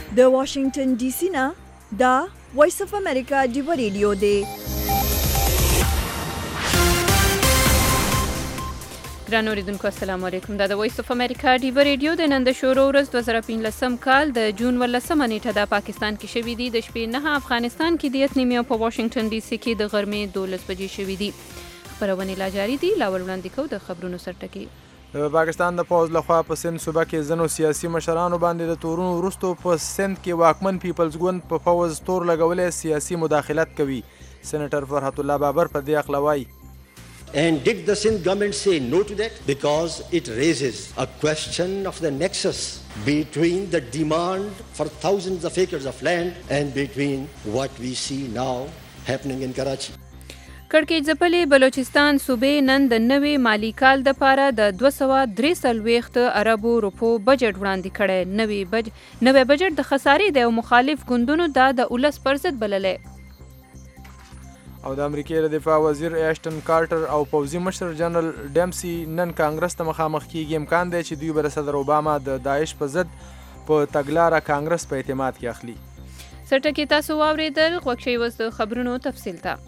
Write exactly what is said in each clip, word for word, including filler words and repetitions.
د واشنگټن ډي سي نه دا وایس اف امریکا ډیو ریډیو دی. ګرانو اوریدونکو السلام علیکم. دا د وایس اف امریکا ډیو ریډیو د نن د شروع ورځ دوه زره پنځلسم کال د جون ولسمه نیټه د پاکستان کې شوې دي. د شپې نه افغانستان کې د اتنیمې او په واشنگټن ډي سي کې د غرمې دولس بجې شوې دي. خبرونه لا جاری دي. لاول وړاندې کوو د خبرونو سرټکي. د پاکستان د پوز لخوا په سند صوبه کې ځینو سیاسي مشرانو باندې د تورونو وروستو په سند کې واکمن پیپلز ګوند په پوز تور لګولې سیاسي مداخلت کوي. سېنیټر فرحت الله بابر په دې اخلا وایي. And did the Sindh government say no to that? Because it raises a question of the nexus between the demand for thousands of acres of land and between what we see now happening in Karachi. کړکېچ ځپلې بلوچستان صوبې نن د نوې مالي کال دپاره د دوه سوه درې څلوېښت اربو روپو بجټ وړاندې کړی. نوی بج نوی بجټ د خسارې دی او مخالف ګوندونو دا د ولس پر ضد بللی. او د امریکې د دفاع وزیر ایشټن کارټر او پوځي مشر جنرال ډیمسي نن کانګرس ته مخامخ کیږي. امکان دی چې دوی به د صدر اوباما د داعش په ضد په تګلاره کانګرس په اعتماد کې اخلي. سرټکي تاسو واورېدل. غوږ شئ اوس د خبرونو تفصیل ته.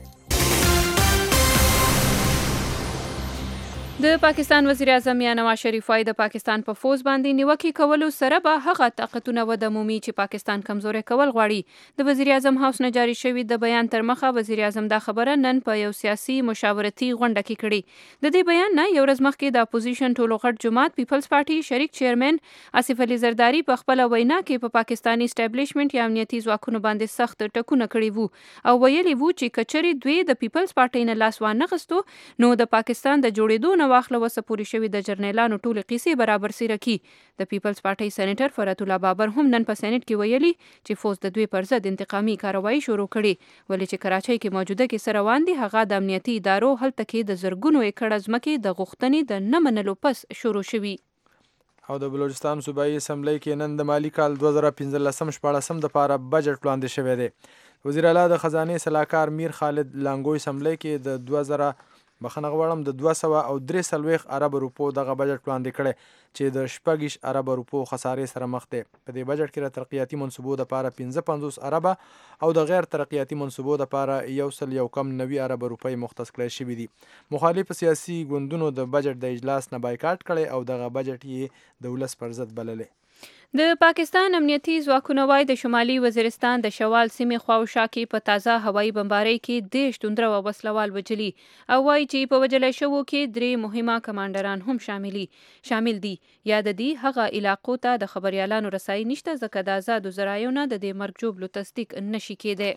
د پاکستان وزیر اعظم یا نواز شریف وايي د پاکستان په فوز باندې نیوکې کولو سره به هغه طاقتونه وده مومي چې پاکستان کمزوری کول غواړي. د وزیر اعظم هاوس نه جاری شوي د بیان تر مخه وزیر اعظم دا خبره نن په یو سیاسي مشاورتي غونډه کې کړې. د دې بیان نه یو ورځ مخکې د اپوزیشن ټولو غټ جماعت پیپلز پارټي شریک چیرمن آصف علي زرداری په خپله وینا کې په پا پاکستاني اسټابلیشمنټ یا امنیتي ځواکونو باندې سخت ټکونه کړي وو او ویلي وو چې کچرې دوی د پیپلز پارټي نه لاس وانغستو نو د پاکستان د جوړېدو نه واخله وسه پورې شوي د جرنیلانو ټولې قیسې برابر سیره کی. د پیپلز پارټۍ سېنیټر فرحت الله بابر هم نن په سېنیټ کې ویلي چې فوز د دوی پر ضد انتقامي کاروایی شروع کړي. ولې چې کراچۍ کې موجوده کې سره روان دي هغه د امنیتي ادارو هلته کې د زرګونو ایکړه ځمکې د غوښتنې د نه منلو پس شروع شوي. او د بلوچستان صوبایي اسمبلی کې نن د مالي کال دوه زره پنځلسم شپاړسم دپاره بجټ وړاندې شوی دی. وزیر اعلی د خزانې سلاکار میر خالد لانګوی اسمبلی کې د دوه زره بخښنه غواړم د دوه سوه او درې څلوېښت اربه روپو دغه بجټ وړاندې کړی چې د شپږ اربه روپو خسارې سره مخ دی. په دې بجټ کې د ترقیاتي منصوبو دپاره پنځه پنځوس اربه او د غیر ترقیاتي منصوبو دپاره یو سل یو کم نوي اربه روپۍ مختص کړی شوي دي. مخالف سیاسي ګوندونو د بجټ د اجلاس نه بایکاټ کړی او دغه بجټ یې د ولس پر ضد بللی. د پاکستان امنیتي ځواکونه وايي د شمالي وزیرستان د شوال سیمې خواوشا کې په تازه هوایي بمبارۍ کې دېرش توندره او وسلوال وجلي او وايي چې په وجلی شوو کې درې مهمه کمانډران هم شاملي شامل دي. یا د دې هغه علاقو ته د خبریالانو رسایي نشته ځکه د آزادو ذرایعو نه د دې مرګ ژوبلو تصدیق نشي کېدی.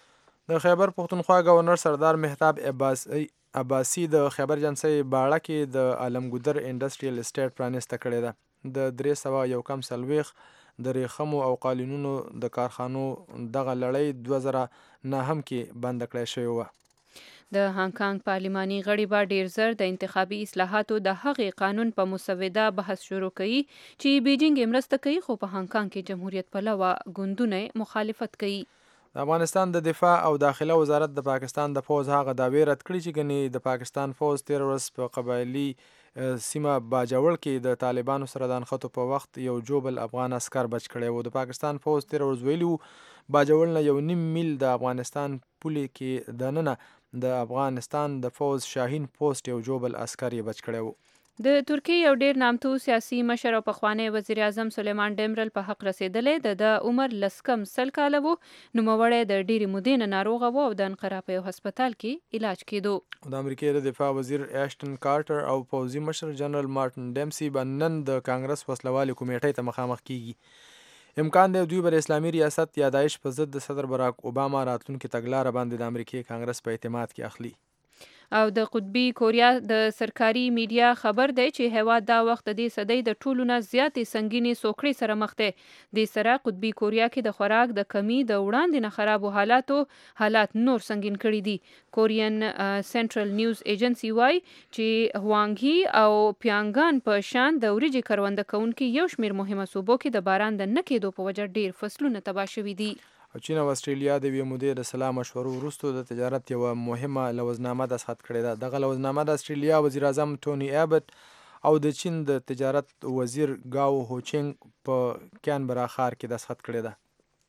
د خیبر پښتونخوا ګورنر سردار مهتاب عباسی عباسی د خیبر جنسۍ باړه کې د عالمګودر انډسټریل اسټیټ پرانیسته کړې ده. د درې سوه یو کم څلوېښت د ریخمو او قالینونو د کارخانو دغه لړۍ دوه زره نهم کې بنده کړی شوې وه. د هانګ کانګ پارلماني غړي به ډیر زر د انتخابي اصلاحاتو د هغې قانون په مسوده بحث شروع کوي چې بیجینګ یې مرسته کوي خو په هانګ کانګ کې جمهوریت پلوه ګوندونه مخالفت کوي. د افغانستان د دفاع او داخله وزارت د پاکستان د فوز هغه دعوې رد کړي چې ګنې د پاکستان فوز تېره ورځ په قبایلي سیمه باجوړ کې د طالبانو سره د انخطو په وخت یو جوبل افغان اسکر بچ کړی و. د پاکستان فوز تېره ورځ ویلي وو باجوړ نه یو نیم میل د افغانستان پولې کې دننه د افغانستان د فوز شاهین پوسټ یو جوبل اسکر یې بچ کړی و. د ترکیې یو ډیر نامتو سیاسي مشر او پخوانی وزیر اعظم سلیمان ډیمرل په حق رسیدلی د د عمر لس کم سل کاله و. نوموړی د ډیرې مودې نه ناروغه و او د انقره په یو هسپتال کې علاج کېدو. د امریکې د دفاع وزیر ایشټن کارټر او پوځي مشر جنرال مارټن ډیمسي به نن د کانګرس وسلوالې کمیټۍ ته مخامخ کیږي. امکان دی دوی بر اسلامي ریاست یا داعش په ضد د صدر براک اوباما راتلونکي تګلاره باندې د امریکې کانګرس په اعتماد کې اخلي. او د قطبي کوریا د سرکاري میډیا خبر دی چې هیواد دا وخت د دې صدۍ د ټولو نه زیاتې سنګینې سوکړې سره مخ دی. د سره قطبي کوریا کې د خوراک د کمی د وړاندې نه خرابو حالاتو حالات نور سنگین کړي دي. کورین سنټرل نیوز ایجنسی وایي چې هوانګي او پیانګان په شان د وریجې کرونده کوونکي یو شمیر مهمه صوبو کې د باران د نه کېدو په وجه ډیر فصلونه تباه شوي دي. او چین او استرالیا د یوې مودې د سلا مشورو وروسته د تجارت یوه مهمه لوزنامه دستخط کړې ده. دغه لوزنامه د استرالیا وزیر اعظم ټوني ایبټ او د چین د تجارت وزیر ګاو هوچینګ په کانبرا ښار کې دستخط کړې ده.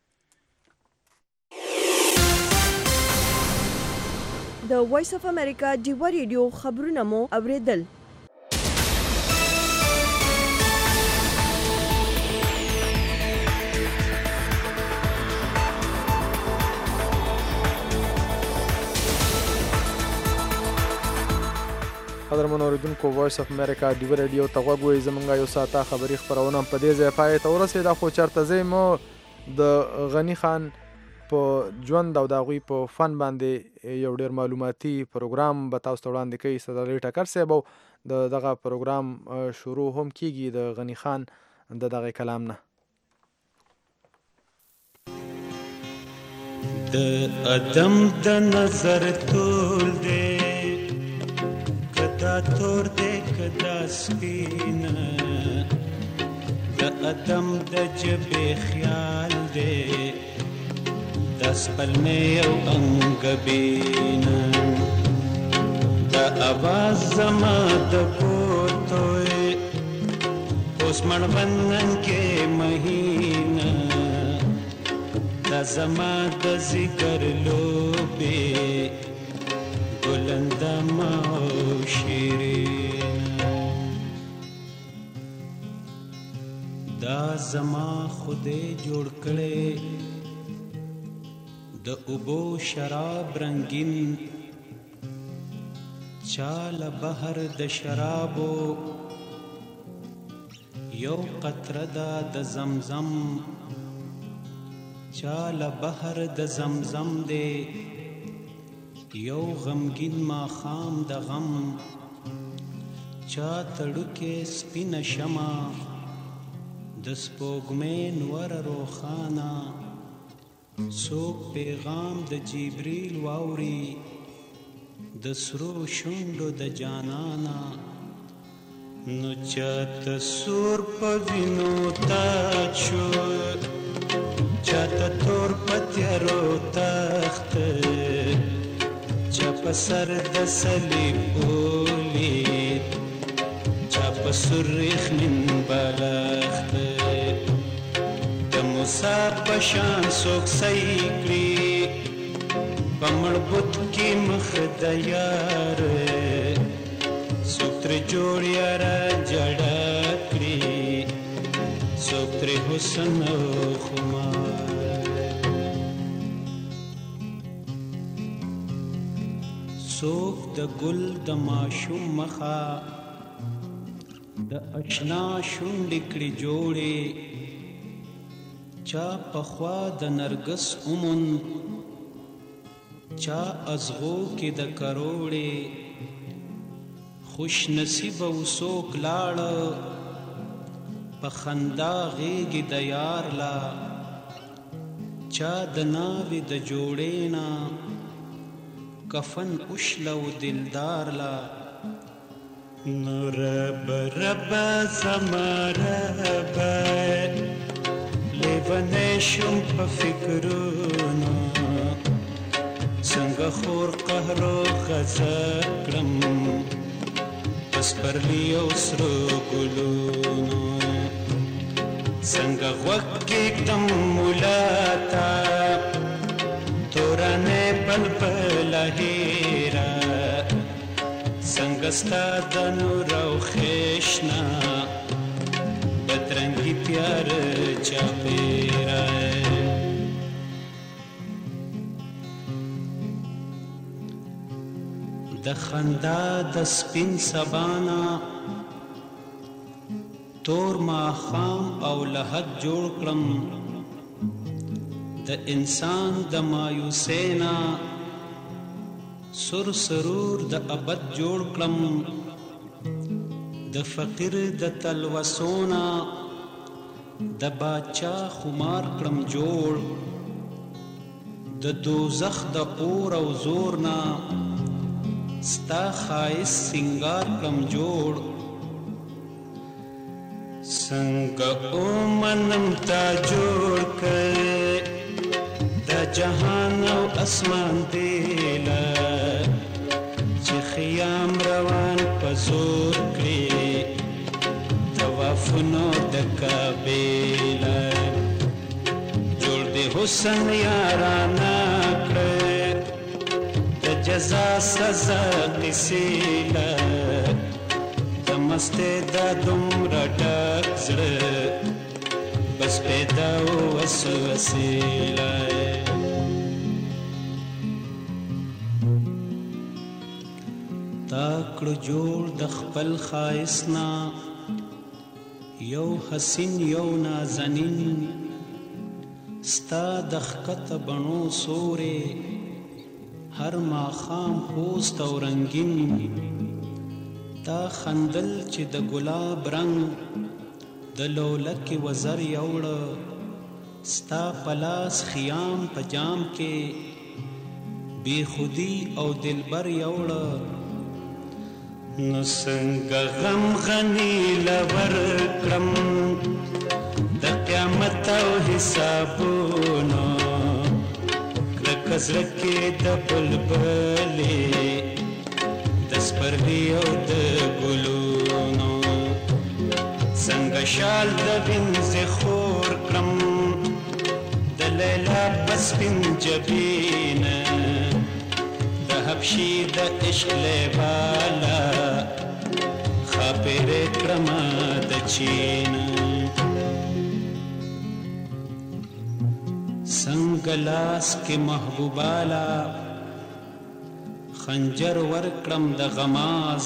د وایس اف امریکا ډیوا ریډیو خبرونه مو اوریدل. قدرمن اوریدونکو، وایس اف امریکا ډیوا ریډیو ته غوږ وئ. زمونږ یو ساعته خبري خپرونه په دې ځای پای ته ورسېده، خو چېرته ځئ مو د غني خان په ژوند او د هغوی په فن باندې یو ډېر معلوماتي پروګرام به تاسو ته وړاندې کوي استاد علي ټکر صاحب، او د دغه پروګرام شروع هم کیږي د غني خان د دغه کلام نه. د ادم د نظر تول دی کدا تور دی کدا سپینه، د ادم د جبې خیال دی د سپلمې او انګبینه، د اواز زما د پورتوی اوس مړوندن کې مهینه، د زما د ذکر لوبې بلندما او شیرینه، دا زما خدای جوړ کړی د اوبو شراب رنگین، چاله بحر د شرابو یو قطره دا د زمزم، چاله بحر د زمزم دی یو غمگین ماښام د غم، چا تړوکې سپینه شمع د سپوږمۍ نور روښانه، څوک پیغام د جبریل واوري د سرو شونډو د جانانا، نو چاته سور په وینو تاج شو چاته تور په تیارو تخته، چا په سر د صلیب ولید چا په سور یخنین بالښته، د موسی په شان څوک صحیح کړي په مړبوط کې مخ د یار، څوک ترې جوړ یاره جړه کړي څوک ترې حسن او خمار، څوک د ګل د ماشوم مخه د اشنا شونډې کړي جوړې، چا پخوا د نرګس امون چا ازغو کې د کروړې، خوش نصیب او څوک لاړه په خندا غېږې د یار لا، چا د ناوې د جوړې نه کفن اشلو دلدار لا، نو رب رب زما رب لیونی شم په فکرونو، څنګه خور قهر و غضب کړم په سپرلي او سرو ګلونو، څنګه غوږ کېږدم ملا ته تورنې بلبله هیره، څنګه ستا د نور او خیشنا بدرنګي تیاره چاپېره، د خندا د سپین سبانا تور ماښام او لحد جوړ کړم، د انسان د مایوسینا سر سرور د ابد جوړ کړم، د فقیر د تلوسونا د باچا خمار کړم جوړ، د دوزخ د اور او زورنا ستا خایس سنگار کړم جوړ، څنګه اومنم تا جوړ کړ د جهان او اسمان دیله، چې خیام روان په زور کړي لکه بیله جوړ د حسن یارانه کړه د جزا سزا قصې له د مستې دا دومره ډک زړه بس پیدا وسوسې له تا کړو جوړ د خپل ښایست نه یو حسین یو نازنین ستا د ښکته بڼو سورې هر ماښام پوست او رنګین تا خندل چې د ګلاب رنګ د لولکې وزر یوړه ستا په لاس خیام په جام کې بی خودی او دلبر یوړه نو څنګه غم غني لور کړم د قیامت او حسابونو کرکه زړه کې د بلبلې د سپرلي او د ګلونو څنګه شال د وینځې خور کړم د لیلا په سپین جبینه حبشي د عشق لیوالا خاپېرې کړمه د چین څنګه لاس کې محبوبالا خنجر ورکړم د غماز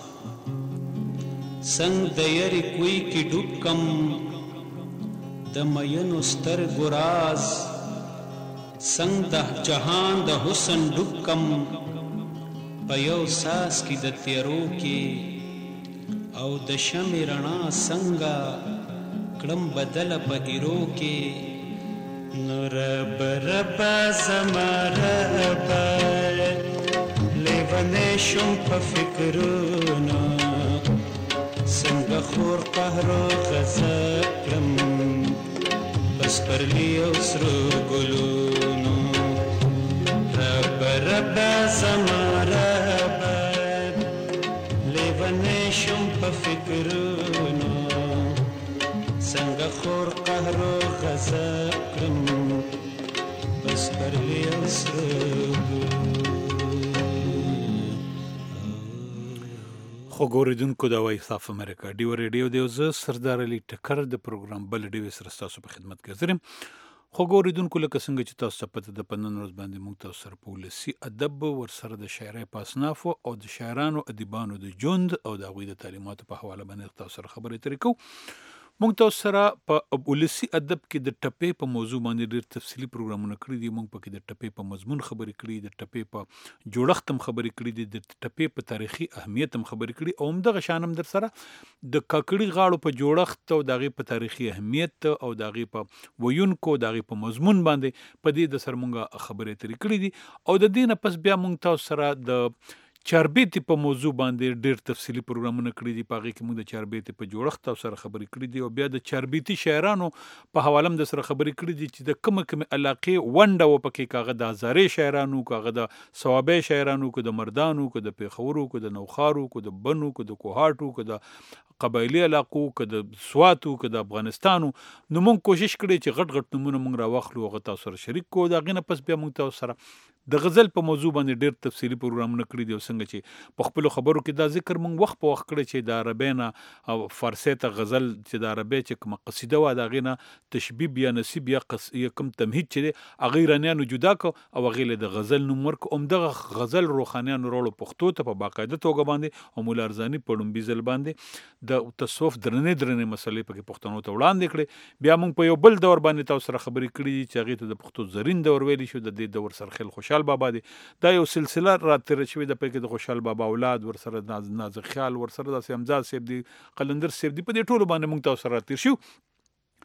څنګه د یاري کوی کې ډوب کم د مینو سترګو راز څنګه د جهان د حسن ډوب کم په یو ساس کې د تیرو کې او د شمع رڼا څنګه کړم بدله په ایرو کې نو رب رب زما رب لیونی شم په فکرونو څنګه خور قهر و غصه کړم بس پرلی او سرو ګلونو رب رب زما رب لیونی شم په فکرونو څنګه خور قهر و غصه کړم بس پرلی او سرو خو ګورېدونکو د وایس اف امریکا ډیو ریډیو دی او زه سردار علي ټکر د پروګرام بل ډیو سره ستاسو په خدمت کې حاضر یم خو ګورېدونکو لکه څنګه چې تاسو ته پته ده په نن ورځ باندې موږ تاسو سره په ولسي ادب ورسره د شاعرۍ په اصنافو او د شاعرانو ادیبانو د ژوند او د هغوی د تعلیماتو په حواله باندې تاسو سره خبرې اترې کوو موږ تاسو سره په ولسي ادب کې د ټپې په موضوع باندې ډېر تفصیلي پروګرامونه کړي دي موږ پکې د ټپې په مضمون خبرې کړي د ټپې په جوړښت هم خبرې کړي دي د ټپې په تاریخي اهمیت هم خبرې کړي او همدغه شان هم در سره د کاکړي غاړو په جوړښت او د هغې په تاریخي اهمیت او د هغې په ویونکو د هغې په مضمون باندې په دې د سره موږ خبرې اترې کړي دي او د دې نه پس بیا موږ تاسو سره د چاربیتې په موضوع باندې ډېر تفصیلي پروګرامونه کړي دي په هغې کې موږ د چاربیتې په جوړښت او سره خبرې کړي دي او بیا د چاربیتي شاعرانو په حواله هم د سره خبرې کړي دي چې د کومه کومې علاقې ونډه وه پکې که هغه د هزارې شاعرانو که هغه د صوابۍ شاعرانو که د مردانو که د پېښورو که د نوښارو که د بنو که د کوهاټو که د قبایلي علاقو که د سواتو که د افغانستانو نو موږ کوشش کړی چې غټ غټ نومونه موږ راواخلو هغه تاسو سره شریک کړو د هغې نه پس بیا موږ تاسو سره د غزل په موضوع باندې ډېر تفصیلي پروګرامونه کړي دي او څنګه چې په خپلو خبرو کې دا ذکر موږ وخت په وخت کړی چې د عربۍ نه او فارسۍ ته غزل چې د عربۍ چې کومه قصیده وه د هغې نه تشبیب یا نصیب یا کوم تمهید چې دی هغه ایرانیانو جدا کړ او هغې له د غزل نوم ورکړ همدغه غزل روښانیانو راوړو پښتو ته په باقاعده توګه باندې او مولا ارزاني په لومبي ځل باندې د تصوف درنې درنې مسلې پکې پښتنو ته وړاندې کړې بیا موږ په یو بل دور باندې تاسو سره خبرې کړي دي چې هغې ته د پښتو زرین دور ویلی شو د دې دور سرخیل خوشحال بابا دی دا یو سلسله را تېره شوې ده پکې د خوشحال بابا اولاد ورسره نازک خیال ورسره داسې امجاد صاحب دی قلندر صاحب دی په دې ټولو باندې موږ تاسو سره تېر شو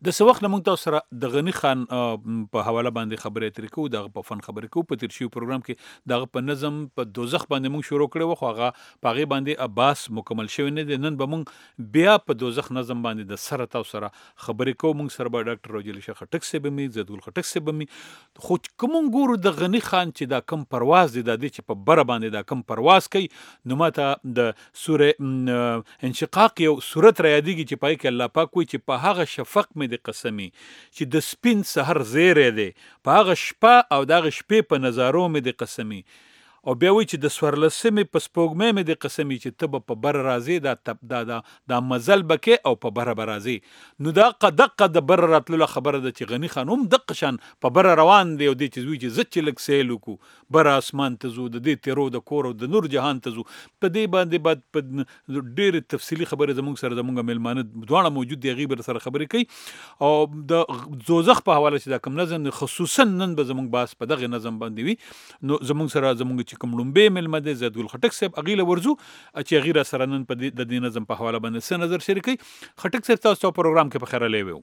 د څه وخت نه موږ تاسو سره د غنی خان په حواله باندې خبرې اترې کوو، دغه په فن خبرې کوو. په تیر شوي پروګرام کې دغه په نظم په دوزخ باندې موږ شروع کړی وو، خو هغه په هغې باندې اباس مکمل شوی نه دی. نن به موږ بیا په دوزخ نظم باندې د سره تاسو سره خبرې کوو. موږ سره به ډاکټر روجل شاه خټک صاحب هم وي، زیدګل خټک صاحب هم وي. خو که موږ ګورو د غنی خان چې دا کم پرواز دی، دا دی چې په بره باندې دا کم پرواز کوي، نو ماته د سوره انشقاق یو سورت را یادېږي چې په هغې کې الله پاک وایي چې په هغه شفق مې د قسمي چې د سپین سحر زیری دی، په هغه شپه او د هغه شپې په نظارو مې د قسمي. او بیا وایي چې د سورلسمې په سپوږمۍ مې د قسمي چې ته به په بره راځې، دا دا دا دا مزل به کې او په بره به راځې. نو دا دقه د بره راتللو خبره ده چې غني خان هم دقه شان په بره روان دی او دی چې وایي چې زه چې لږ سیل وکړو، بره اسمان ته ځو، د دې تیرو د کور او د نور جهان ته ځو. په دې باندې بعد په ډېرې تفصیلي خبرې زموږ سره زموږ میلمانه دواړه موجود دي، هغوی به سره خبرې کوي. او د دوزخ په حواله چې دا کوم نظم خصوصا نن به زموږ بحث په دغه نظم باندې وي. نو زموږ سره زموږ چې کوم لومبې مېلمه دی زیدګل خټک صاحب، هغې له ورځو چې هغې را سره نن په د دې نظم په حواله باندې څه نظر شریکوي. خټک صاحب تاسو ته پروګرام کې په خیر راغلی وو.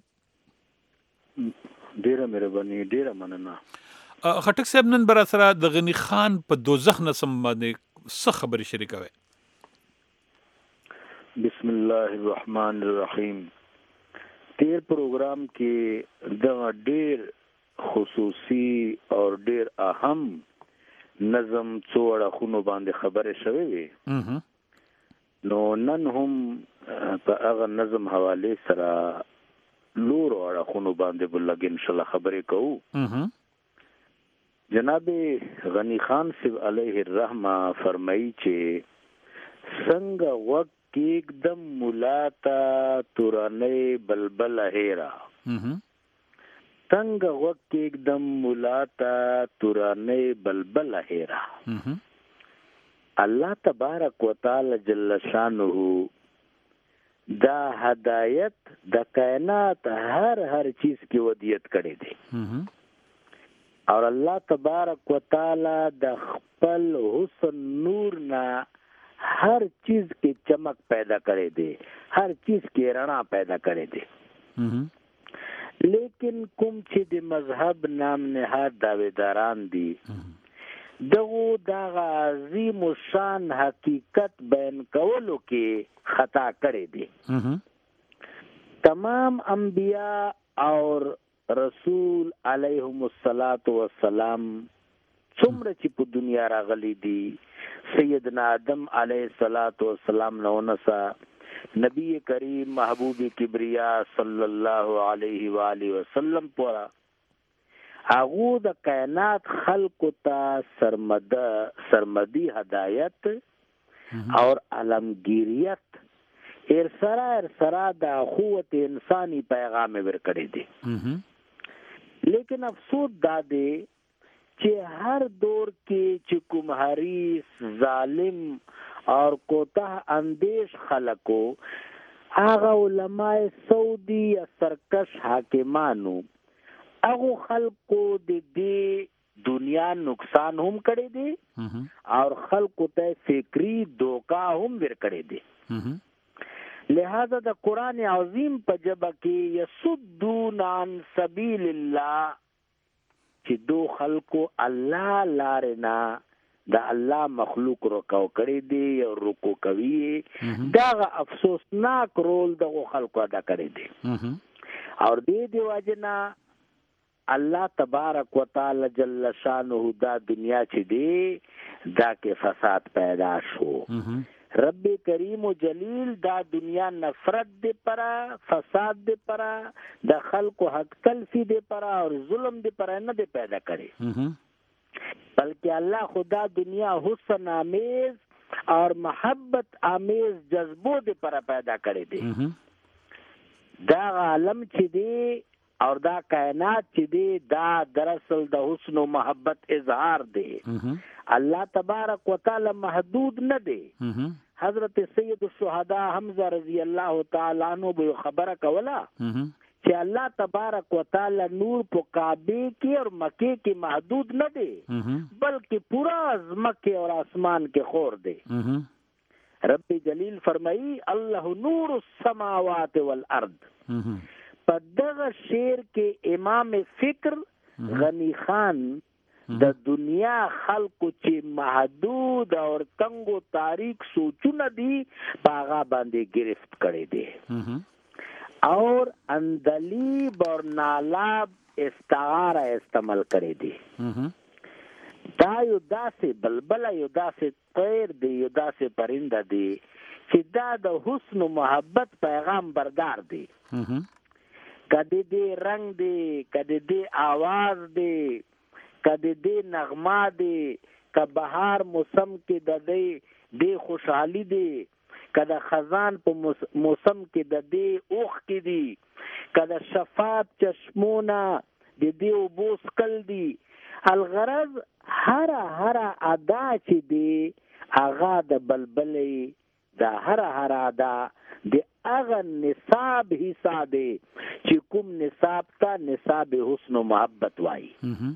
ډېره مهرباني، ډېره مننه. خټک صاحب نن به را سره د غني خان په دوزخ نظم باندې څه خبرې شریکوي؟ بسم الله الرحمن الرحیم. تیر پروګرام کې دغه ډېر خصوصي او ډېر اهم نظم څو اړخونو باندې خبرې شوې وي. نو نن هم په هغه نظم حوالې سره نورو اړخونو باندې به لږ انشاءالله خبرې کوو. جناب غنی خان صاحب علیه الرحمه فرمایي چې څنګه وقت کېږدم ملا ته تورنۍ بلبل هیرا، څنګه وقت کېږدم ملا ته تورنۍ بلبل هیرا. الله تبارک وتعالی جل شانه دا هدایت د کائنات هر هر چیز کی ودیت کړی دی، اور الله تبارک وتعالی د خپل حسن نور نه ہر چیز کی چمک پیدا کرے دے، ہر چیز کی رڼا پیدا کرے دے. لیکن کوم چې د مذهب نام نهاد داویداران دي، دغه دغه عظیم شان حقیقت بیان کولو کې خطا کړی دي. تمام انبیاء اور رسول علیهم الصلاۃ والسلام څومره چې په دنیا راغلي دي، سیدنا آدم علیہ الصلوۃ والسلام نونسا نبی کریم محبوب کبریا صلی اللہ علیہ وآلہ وسلم پورا هغه د کائنات خلق ته سرمد سرمدی هدایت اور علمگیریت ارسرا ارسرا د اخوت انسانی پیغام ورکړی دی. لیکن افسوس دا دی چې هر دور کې چې کوم حریص ظالم اور کوتاه اندیش خلقو هغه علماء سعودي یا سرکش حاکمانو هغه خلقو د دې دنیا نقصان هم کړی دی اور خلقو ته فکری دوکا هم ور کړی دی. لہذا د قرآن عظیم په جبه کې یصدون عن سبیل الله چې دو خلقو الله لارنا دا الله مخلوق رکو کړی دی او رکو کوي، دا افسوسناک رول دغه خلقو ادا کړی دی. اور دې دی واجنا الله تبارک وتعالی جل شانه دا دنیا چې دی دا کې فساد پیدا شو. رب کریم و جلیل دا دنیا نفرت دے پرا، فساد دے پرا، دا خلق و حق تلفی دے پرا اور ظلم دے پرا نہ دے پیدا کرے، بلکہ اللہ خدا دنیا حسن آمیز اور محبت آمیز جذبوں دے پرا پیدا کرے دے. دا عالم چی دے اور دا کائنات چی دے دا دراصل دا حسن و محبت اظہار دے. اللہ تبارک و تعالی محدود نہ دے. حضرت سید الشہداء حمزہ رضی اللہ تعالی عنہ بے خبر کولا کہ اللہ تبارک و تعالی نور پو کعبے کے اور مکے کے محدود نہ دے، بلکہ پورا از مکے اور آسمان کے خور دے. رب جلیل فرمائی اللہ نور السماوات والارض، په دغه شعر کې امام فکر غنی خان د دنیا خلکو چې محدود او تنګو تاریخ سوچونه دي باغا باندې گرفت کړي دي اور اندلیب اور نالاب استعاره استعمال کړي دي دا یو داسې بلبله یو داسې طیر دی یو داسې پرنده دی چې دا د حسن و محبت پیغام بردار دی کدی دی رنگ دی کدی دی آواز دی کدی دی نغمه دی که بهار موسم کې د دی دی خوشحالی دی کده خزان په موسم کې د دی اوخ کې دی کده شفاف چشمونه د دی اوبوس کل دی الغرض هر هر ادا چې دی آغا د بلبلې دا هر هر ادا د اغه نصاب حصہ دی چې کوم نصاب تا نصاب حسن و محبت وای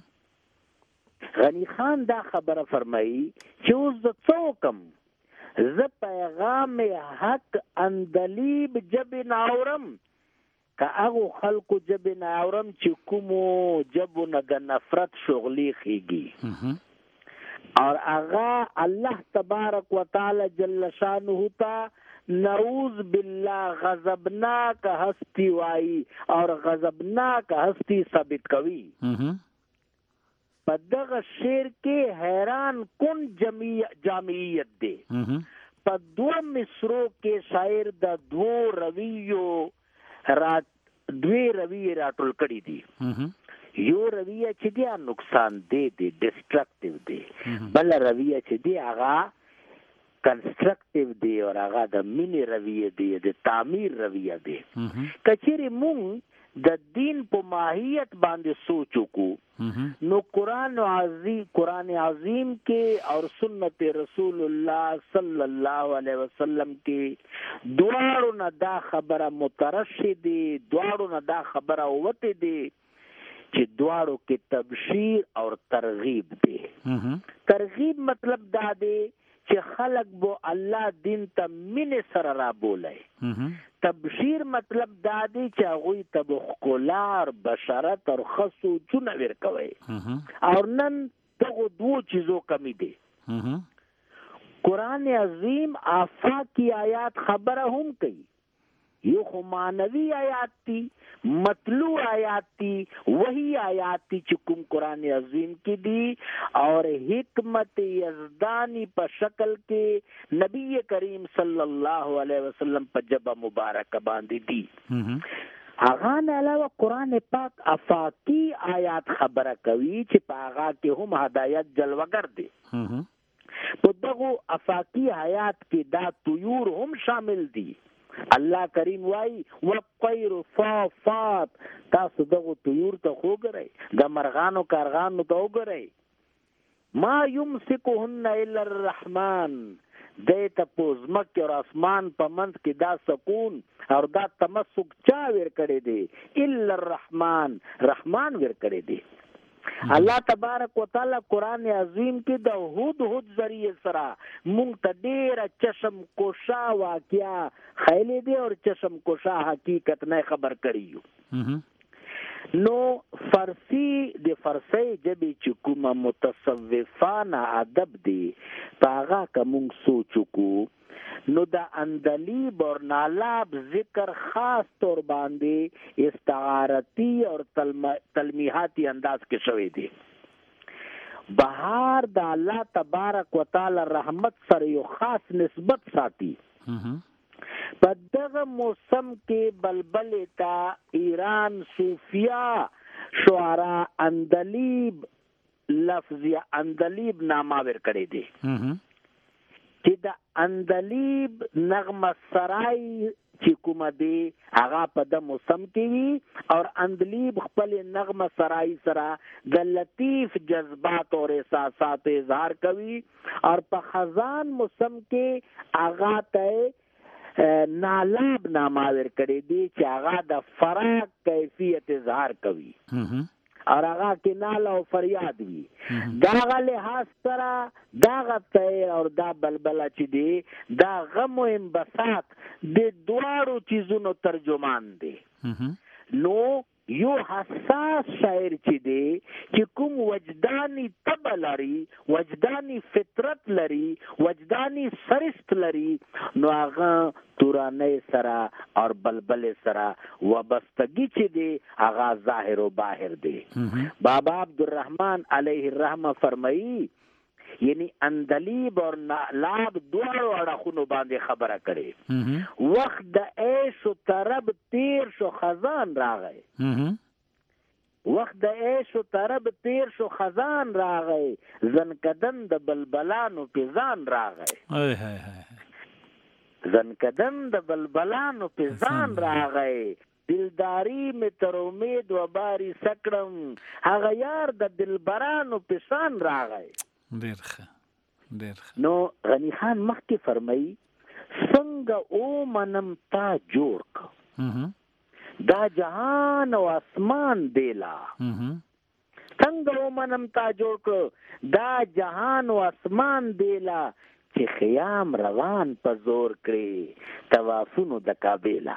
غنی خان دا خبره فرمایي چې اوس د څوکم ز پیغام حق اندلیب جب ناورم که هغه خلکو جب ناورم چې کومو جبونه د نفرت شغلی خيږي اور هغه الله تبارک وتعالى جل شانه تا نعوذ بالله غضبناک ہستی وائی اور غضبناک ہستی ثابت کوي په دغه شعر کې حیران کن جامعیت دی په دوه مصرو کې شاعر د دوه رویو را دوی رویه راټول کړي دي یو رویه چې دی نقصان دی دی ډیسټرکټیو دی بل رویه چې دی هغه کنسټرکټیو دی او هغه د مینې رویه دی د تعمیر رویه دی کچېرې مونږ د دین په ماهیت باندې سوچ وکړو نو قرآن عظیم قرآن عظیم کې اور سنت رسول الله صلی الله علیه وسلم کې دواړو نه دا خبره مترشح دي دواړو نه دا خبره وته دي چې دواړو کې تبشیر اور ترغیب دي ترغیب مطلب دا دی چې خلق بو الله دین ته مینه سره را بولای تبشیر مطلب دا دی چې هغه تبخلار بشارت اور خصو چونه ور کوي اور نن دغه دوه چیزو کمی دي قرآن عظیم آفاقی آیات خبره هم کوي یو خو مانوی آیات تی مطلوع آیات تی وہی آیات تی چې کوم قرآن عظیم کی دی اور حکمت یزدانی په شکل کې نبی کریم صلی الله علیه وسلم په جبه مبارک باندې دی هغه نه علاوه قرآن پاک افاقی آیات خبره کوي چې په هغه کې هم هدایت جلوگر دی په دغه افاقی آیات کې دا طیور هم شامل دي الله کریم وای وقیر صافات تاسو دغه طیور ته خوګرئ د مرغانو کارغانو ته وګرئ ما یمسکهن الا الرحمن دیت پوزمک اور اسمان په منځ کې دا سکون اور دا تمسک چا ور کړی دی الا الرحمن رحمان ور کړی دی الله تبارک وتعالى قرآن عظیم کې د هود هود ذریعہ سره مونږ ته ډېر چشم کوشا واقعیا خیلې دي اور چشم کوشا حقیقت نه خبر کړیو نو فارسی د فارسی جبې چې کومه متصوفانه ادب دی هغه کوم سوچ کو نو دا اندلیب اور نالاب ذکر خاص طور باندې استعارتی اور تلمیحاتی انداز کې شوی دی بهار د الله تبارک وتعالى رحمت سره یو خاص نسبت ساتي په دغه موسم کې بلبل تا ایران صوفیا شعرا اندلیب لفظ اندلیب نامه ور کړی دی چې د اندلیب نغمه سرای چې کومه دی هغه په د موسم کې وي اور اندلیب خپل نغمه سرای سره د لطیف جذبات اور احساسات اظهار کوي اور په خزان موسم کې هغه ته نالاب نامه ور کړی دی چې هغه د فراق کیفیت اظهار کوي اور هغه کې ناله او فریاد وي داغه لحاظ سره داغه تیر اور دا بلبله چې دی دا غم او انبساط د دواړو چیزونو ترجمان دی نو یو حساس شاعر چې دی چې کوم وجداني طبع لري، وجداني فطرت لري، وجداني سرست لري، نو هغه تورانه سره او بلبل سره وابستګي چې دی هغه ظاهر او باهر دی. بابا عبدالرحمن علیه الرحمه فرمایي یعنی اندلیب اور لاب دوارو اڑخونو باندې خبره کړي. وقت د عیش و طرب تیر شو خزان راغی، وقت د عیش و طرب تیر شو خزان راغی، زنکدن د بلبلانو پیزان راغی، زنکدن د بلبلانو پیزان راغی، دلداری میں تر امید و باری سکڑم، هغه یار د دلبرانو پیشان راغی. ډیر ښه ډیر ښه. نو غنی خان مخکې فرمایي څنګه او منم تا جوړ ک دا جهان او اسمان دیلا، څنګه او منم تا جوړ ک دا جهان او اسمان دیلا، چې خیام روان په زور کړي طوافونو د کابیلا.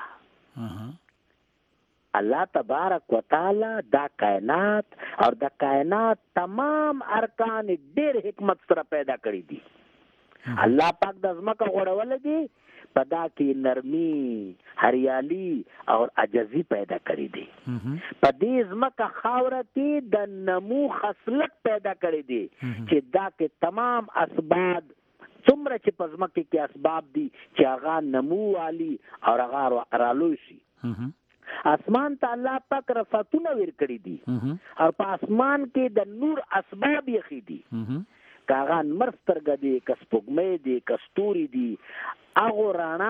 الله تبارک وتعالی دا کائنات اور دا کائنات تمام ارکان ډېر حکمت سره پیدا کړی دي. الله پاک د ځمکه غوړول دي په دا کې نرمي، هریالي او عجزي پیدا کړی دي. په دې ځمکه خاوره کې د نمو خصلت پیدا کړی دي چې دا کې تمام اسباب څومره چې په ځمکه کې اسباب دي چې هغه نمو والی او هغه رالوی شي. اسمان ته الله پاک رفعتونه ور کړی دي او په اسمان کې د نور اسباب یې خې دي، کاغان مرسترګه دي، کسپوږمۍ دي، کستوري دي، هغه رڼا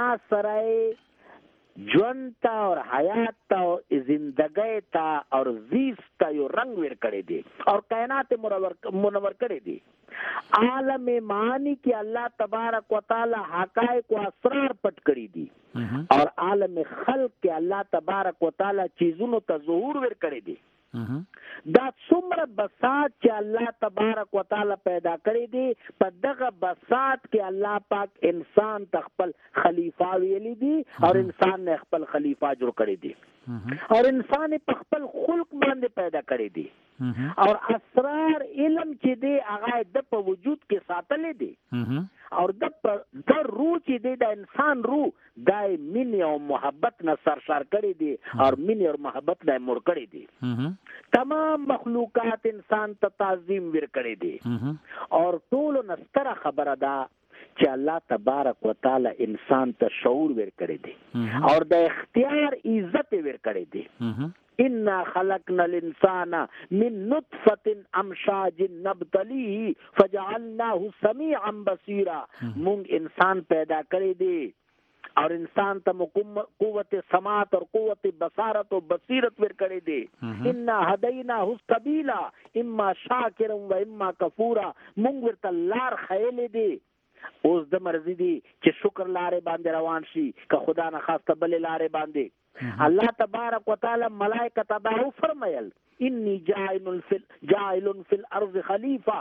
سره ژوند ته او حیات ته او زندګۍ ته او زیست ته یو رنگ ور کړی دي او کائنات منور منور کړی دي. عالم معانی کې الله تبارک وتعالی حقائق او اسرار پټ کړی دي اور عالم خلق کې الله تبارک وتعالی چیزونو ته ظهور ور کړی دي. دا څومره بساط چې الله تبارک وتعالی پیدا کړی دي، په دغه بساط کې الله پاک انسان ته خپل خلیفہ ویلی دي اور انسان نه خپل خلیفہ جوړ کړی دي اور انسان په خپل خلق باندې پیدا کړی دي اور اسرار علم چې دی هغه د په وجود کې ساتلې دي اور د د روح چې دی د انسان روح د مینې او محبت نه سرشار کړی دي اور مینې او محبت نه مړ کړی دي. تمام مخلوقات انسان ته تعظیم ور کړی دي اور ټول نستره خبره ده چې الله تبارک وتعالی انسان ته شعور ور کړی دي اور د اختیار عزت ور کړی دي. انا خلقنا الانسان من نطفه امشاج نبتلیه فجعلناه سمیعا بصیرا. مونږ انسان پیدا کړی دی اور انسان ته قوت سماعت اور قوت بصارت اور بصیرت ور کړی دی. انا هدیناه السبیل اما شاکرا و اما کفورا. مونږ ورته لار خیلې دی، اوس د مرضی دی چې شکر لارې باندې روان شي که خدا نه خواسته بل لارې باندې. الله تبارک وتعالی ملائکه تبارو فرمایل انی جاعل فی جاعل فی الارض خلیفہ.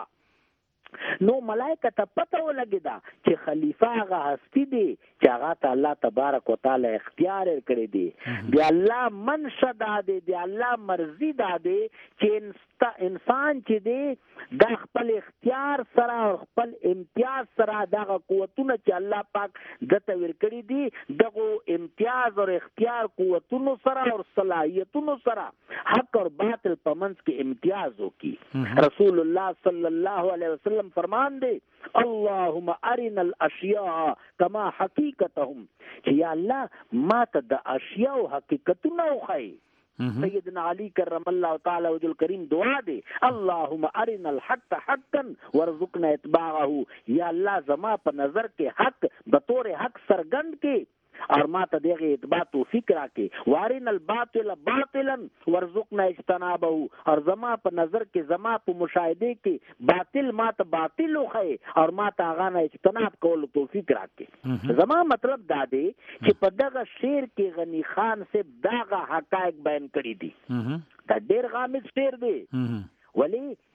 نو ملائکه ته پته ولګیدا چې خلیفہ هغه هستی دی چې هغه ته الله تبارک وتعالی اختیار کړی دی. بیا الله منشد دی، دی الله مرضی دا دی چې انسان چې دی د خپل اختیار سره او خپل امتیاز سره دغه قوتونه چې الله پاک دته ور کړی دي دغه امتیاز او اختیار قوتونو سره او صلاحیتونو سره حق او باطل په منځ کې امتیاز وکي. رسول الله صلی الله علیه وسلم فرمان دے اللهم ارنا الاشیاء کما حقیقتهم، چې یا الله ما ته د اشیاء حقیقتونه وخی. سیدنا علی کرم الله تعالی وجه الکریم دعا دے اللهم ارنا الحق حقا وارزقنا اتباعه. یا الله زما په نظر کې حق بطور حق سرګند کې اور ما ته دغه اتباع توفیق راکې. وارن الباطل باطلا ورزقنا اجتنابه. اور زما په نظر کې زما په مشاهده کې باطل ما ته باطل وخی اور ما ته هغه نه اجتناب کول توفیق راکې. زما مطلب دا دی چې په دغه شعر کې غنی خان سے دغه حقایق بیان کړی دي. دا ډېر غامض شعر دی ولی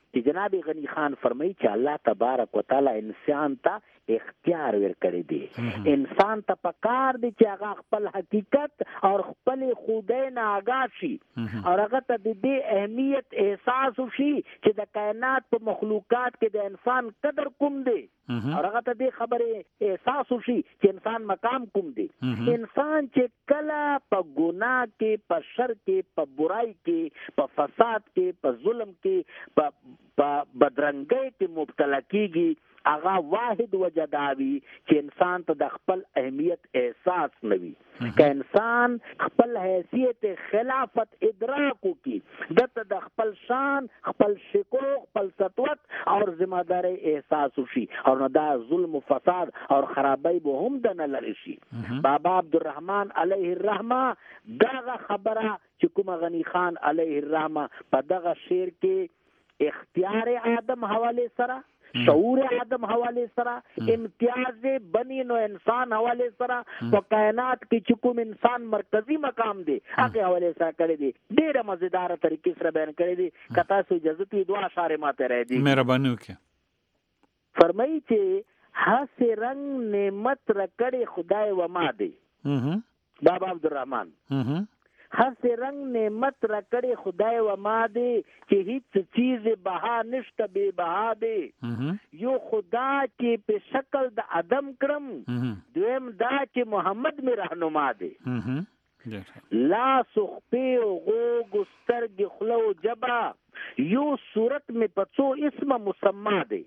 چې جناب غنی خان فرمایي چې الله تبارک وتعالى انسان ته اختیار ورکړی دی. انسان ته پکار دی چې هغه خپل حقیقت او خپل خدای نه آگاه شي او هغه ته د دې اهمیت احساس وشي چې د کائنات په مخلوقات کې د انسان قدر کوم دی او هغه ته دې خبره احساس وشي چې انسان مقام کوم دی. انسان چې کله په ګناه کې، په شر کې، په برائی کې، په فساد کې، په ظلم کې، په په بدرنګۍ کې مبتلا کیږي، هغه واحد وجه دا وي چې انسان ته د خپل اهمیت احساس نه وي. که انسان خپل حیثیت خلافت ادراک وکړي، دته د خپل شان، خپل شکوه، خپل سطوت او ذمہ داری احساس وشي او نه دا ظلم و فساد او خرابۍ به هم د نه لري شي. بابا عبدالرحمن علیه الرحمه دغه خبره چې کوم غنی خان علیه الرحمه په دغه شعر کې اختیار آدم حواله سره، شعور آدم حواله سره، امتیاز بنی نو انسان حواله سره، په کائنات کې چې کوم انسان مرکزی مقام دی هغه حواله سره کړی دی. ډیره مزیدار طریقې سره بیان کړی دی. کتا سو اجازه تی دعا اشاره ماته را دی. مهرباني وکړه. فرمایي چې هسه رنگ نعمت را کړی خدای و ما دی. بابا عبدالرحمن هسه رنگ نعمت را کړی خدای و ما دی چې هیڅ چیز بها نشته بے بها دی. یو خدا چې په شکل د ادم کرم، دویم دا چې محمد می رهنما دی. لا سخپی و غوگ سترگ خلو جبا یو صورت میں پچو اسم مسمع دی.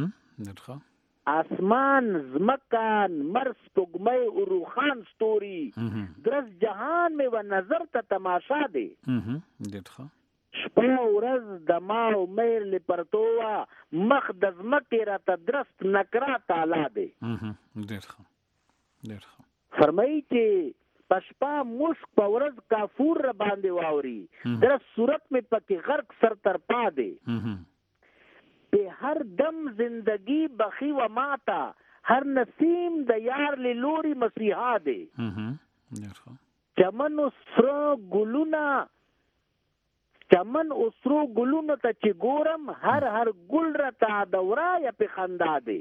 آسمان، زمکان، مرس پگمئی، اروخان ستوری، درس جهان میں و نظر تا تماشا دے. شپا ورز دما و میر لپرتوا مخ دزمکی را تا درست نکرا تالا دے. فرمائی چے پشپا مشک پا ورز کافور را باندے واوری، درست صورت میں پکی غرق سر تر پا دے. پہ ہر دم زندگی بخی و ماتا ہر نسیم د یار للوری مسیحا دے. چمن اسرو گلونا چمن اسرو گلونا تا چی گورم ہر ہر گل رتا دورا یا پہ خندا دے.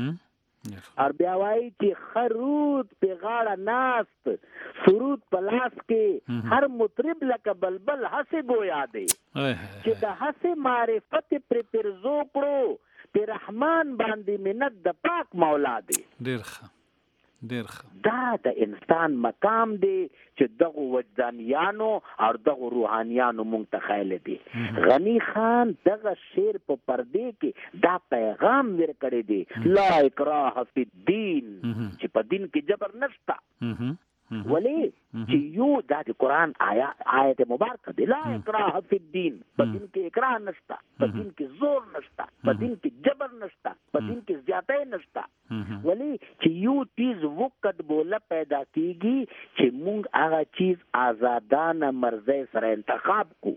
اور بیاوائی چی خرود پہ غاڑا ناست سرود پلاس کے ہر مطرب لکا بلبل ہسے گویا دے. چی دا ہسے معرفت پر پرزو کرو پہ رحمان باندی منت دا پاک مولا دے. دیر خواہ دیر خواہ دا دا انسان مقام دے چې دغو وجدانیانو او دغو روحانیانو مونږ ته خیال دي. غنی خان دغه شعر په پردې کې دا پیغام ورکړی دی، لا اکراه فی الدین، چې په دین کې جبر نشته. ولی چې یو دا د قرآن آیت مبارکه دی، لا اکراه فی الدین، په دین کې اکراه نشته، په دین کې زور نشته، په دین کې جبر نشته، په دین کې زیاتی نشته. ولی چې یو چیز وقت بوله پیدا کیږي چې مونږ هغه چیز آزادانه مرضی سره انتخاب کو.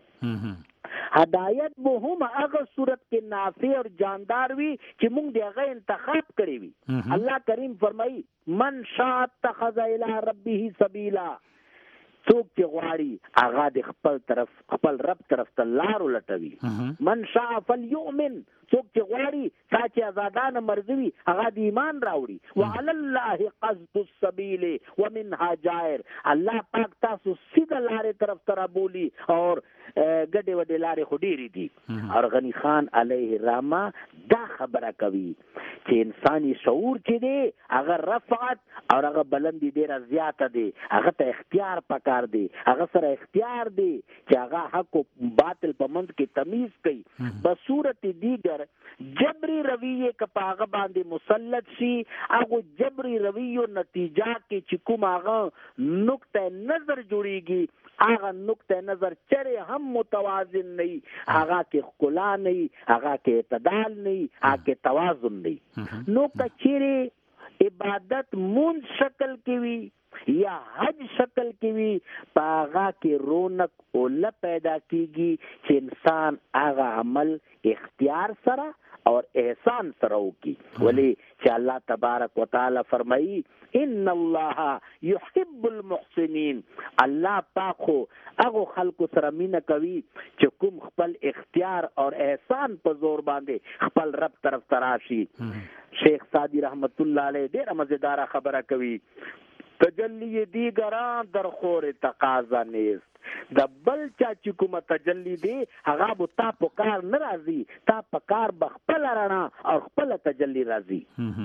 ہدایت به هم هغه صورت کې نافع اور جاندار وي چې موږ د هغه انتخاب کړی وي. الله کریم فرمایي من شاء اتخذ الى ربه سبیلا. څوک چې غواړي هغه د خپل طرف خپل رب طرف ته لار ولټوي. من شاء فلیؤمن، څوک چې غواړي تا چې آزادانه مرضوي هغه د ایمان راوړي. وعلى الله قصد السبیل ومنها جائر، الله پاک تاسو سیده لارې طرف ته رابولي اور ګډې وډې لارې خو ډېرې دي. اور غنی خان علیه الرحمه دا خبره کوي چې انساني شعور چې دی هغه رفعت او هغه بلندی ډېره زیاته دی، هغه ته اختیار پکار دی، هغه سره اختیار دی چې هغه حق او باطل په منځ کې تمیز کوي. بصورت دیگر جبری رویه که په هغه باندې مسلط شي، هغه جبری رویو نتیجه کې چې کوم هغه نقطه نظر جوړیږي، هغه نقطه نظر چرې هم متوازن نه، هغه کې ښکلا نه، هغه کې اعتدال نه، هغه کې توازن نه. نو که چیرې عبادت مون شکل کې وي یا حج شکل کې وي، په هغه کې رونق اوله پیدا کیږي چې انسان هغه عمل اختیار سره اور احسان سره وکړي. ولی چې الله تبارک وتعالى فرمایي ان الله يحب المحسنين. الله پاک خو هغه خلکو سره مینه کوي چې کوم خپل اختیار او احسان په زور باندې خپل رب طرف تراشي. شیخ سعدی رحمت الله علیه ډیره مزیدار خبره کوي، تجلی دیگران در خور تقاضا نیست. د بل چا چې کومه تجلی دی هغه به تا په کار نه راځي، تا په کار به خپل رڼا او خپل تجلی راځي.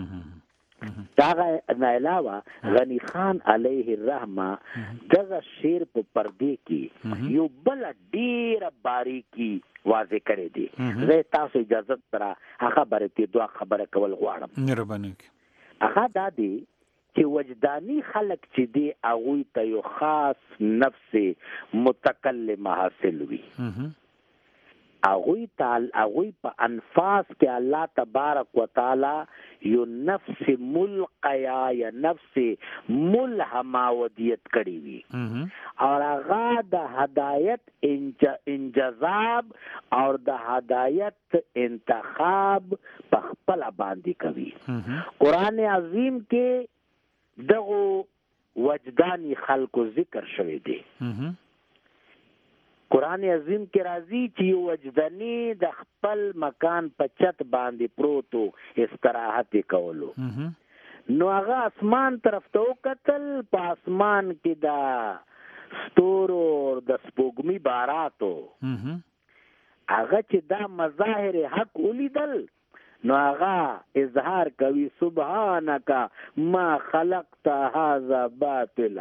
دغه نه علاوه غنی خان علیه الرحمه دغه شعر په پردې کې یو بل ډیره باریکی واضح کړی دی. زه تاسو اجازه سره هغه برته دوه خبره کول غواړم. مهرباني هغه دا دی چې وجدانی خلق چې دی هغوی ته یو خاص نفس متکلم حاصل وي. هغوی ته هغوی په انفاس کې الله تبارک وتعالی یو نفس ملقیا یا نفس ملهمه ودیت کړی وي او هغه د هدایت انجذاب او د هدایت انتخاب په خپل باندې کوي. قرآن عظیم کې دغه وجدانی خلقو ذکر شوی دی. قرآن عظیم کې راځي چې یو وجدانی د خپل مکان په چت باندې پروتو استراحت کولو. نو هغه اسمان طرف ته وکتل، په اسمان کې د ستورو د سپوږمۍ باراتو هغه چې دا مظاهر حق ولیدل نو هغه اظهار کوي سبحانك ما خلقت هذا باطلا.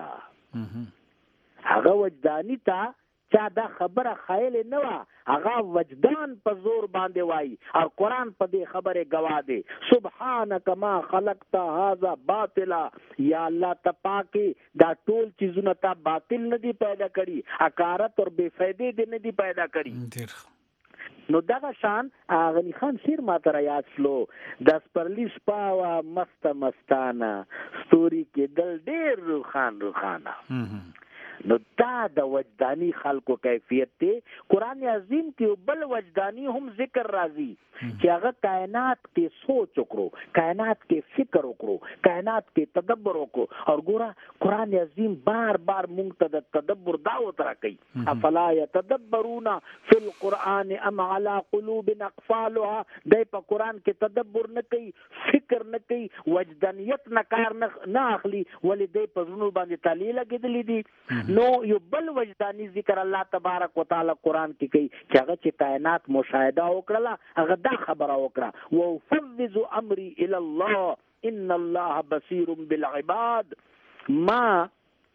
هغه وجدانی تا چا دا خبره خیال نه وا، هغه وجدان په زور باندې وای او قرآن په دې خبره گواه دی. سبحانك ما خلقت هذا باطلا. یا الله تپاکي دا ټول چیزونه تا باطل نه دی پیدا کړي، حقارت اور بے فائدې دې نه دی پیدا کړي. نو دغه شان غنی خان شیر ما ته یاد شلو، د سپرلی شپه وا مست مستانه ستوري کې دل ډیر روخان روخانه. نو دا د وجدانی خلقو کیفیت دی. قرآن عظیم کې بل وجدانی هم ذکر راځي چې هغه کائنات کې سوچ وکړو، کائنات کې فکر وکړو، کائنات کې تدبر وکړو. او ګوره قرآن عظیم بار بار مونږ ته د تدبر دعوت راکوي. افلا یتدبرون فی القرآن ام علی قلوب اقفالها. دی په قرآن کې تدبر نه کوي، فکر نه کوي، وجدانیت نه کار نه اخلي، ولې دی په زړونو باندې تالی لګېدلی دي. نو یو بل وجدانی ذکر الله تبارک وتعالى قرآن کې کوي چې هغه چې کائنات مشاهده وکړه هغه دا خبره وکړه وَأُفَوِّضُ أَمْرِي إِلَى اللَّهِ إِنَّ اللَّهَ بَصِيرٌ بِالْعِبَادِ. ما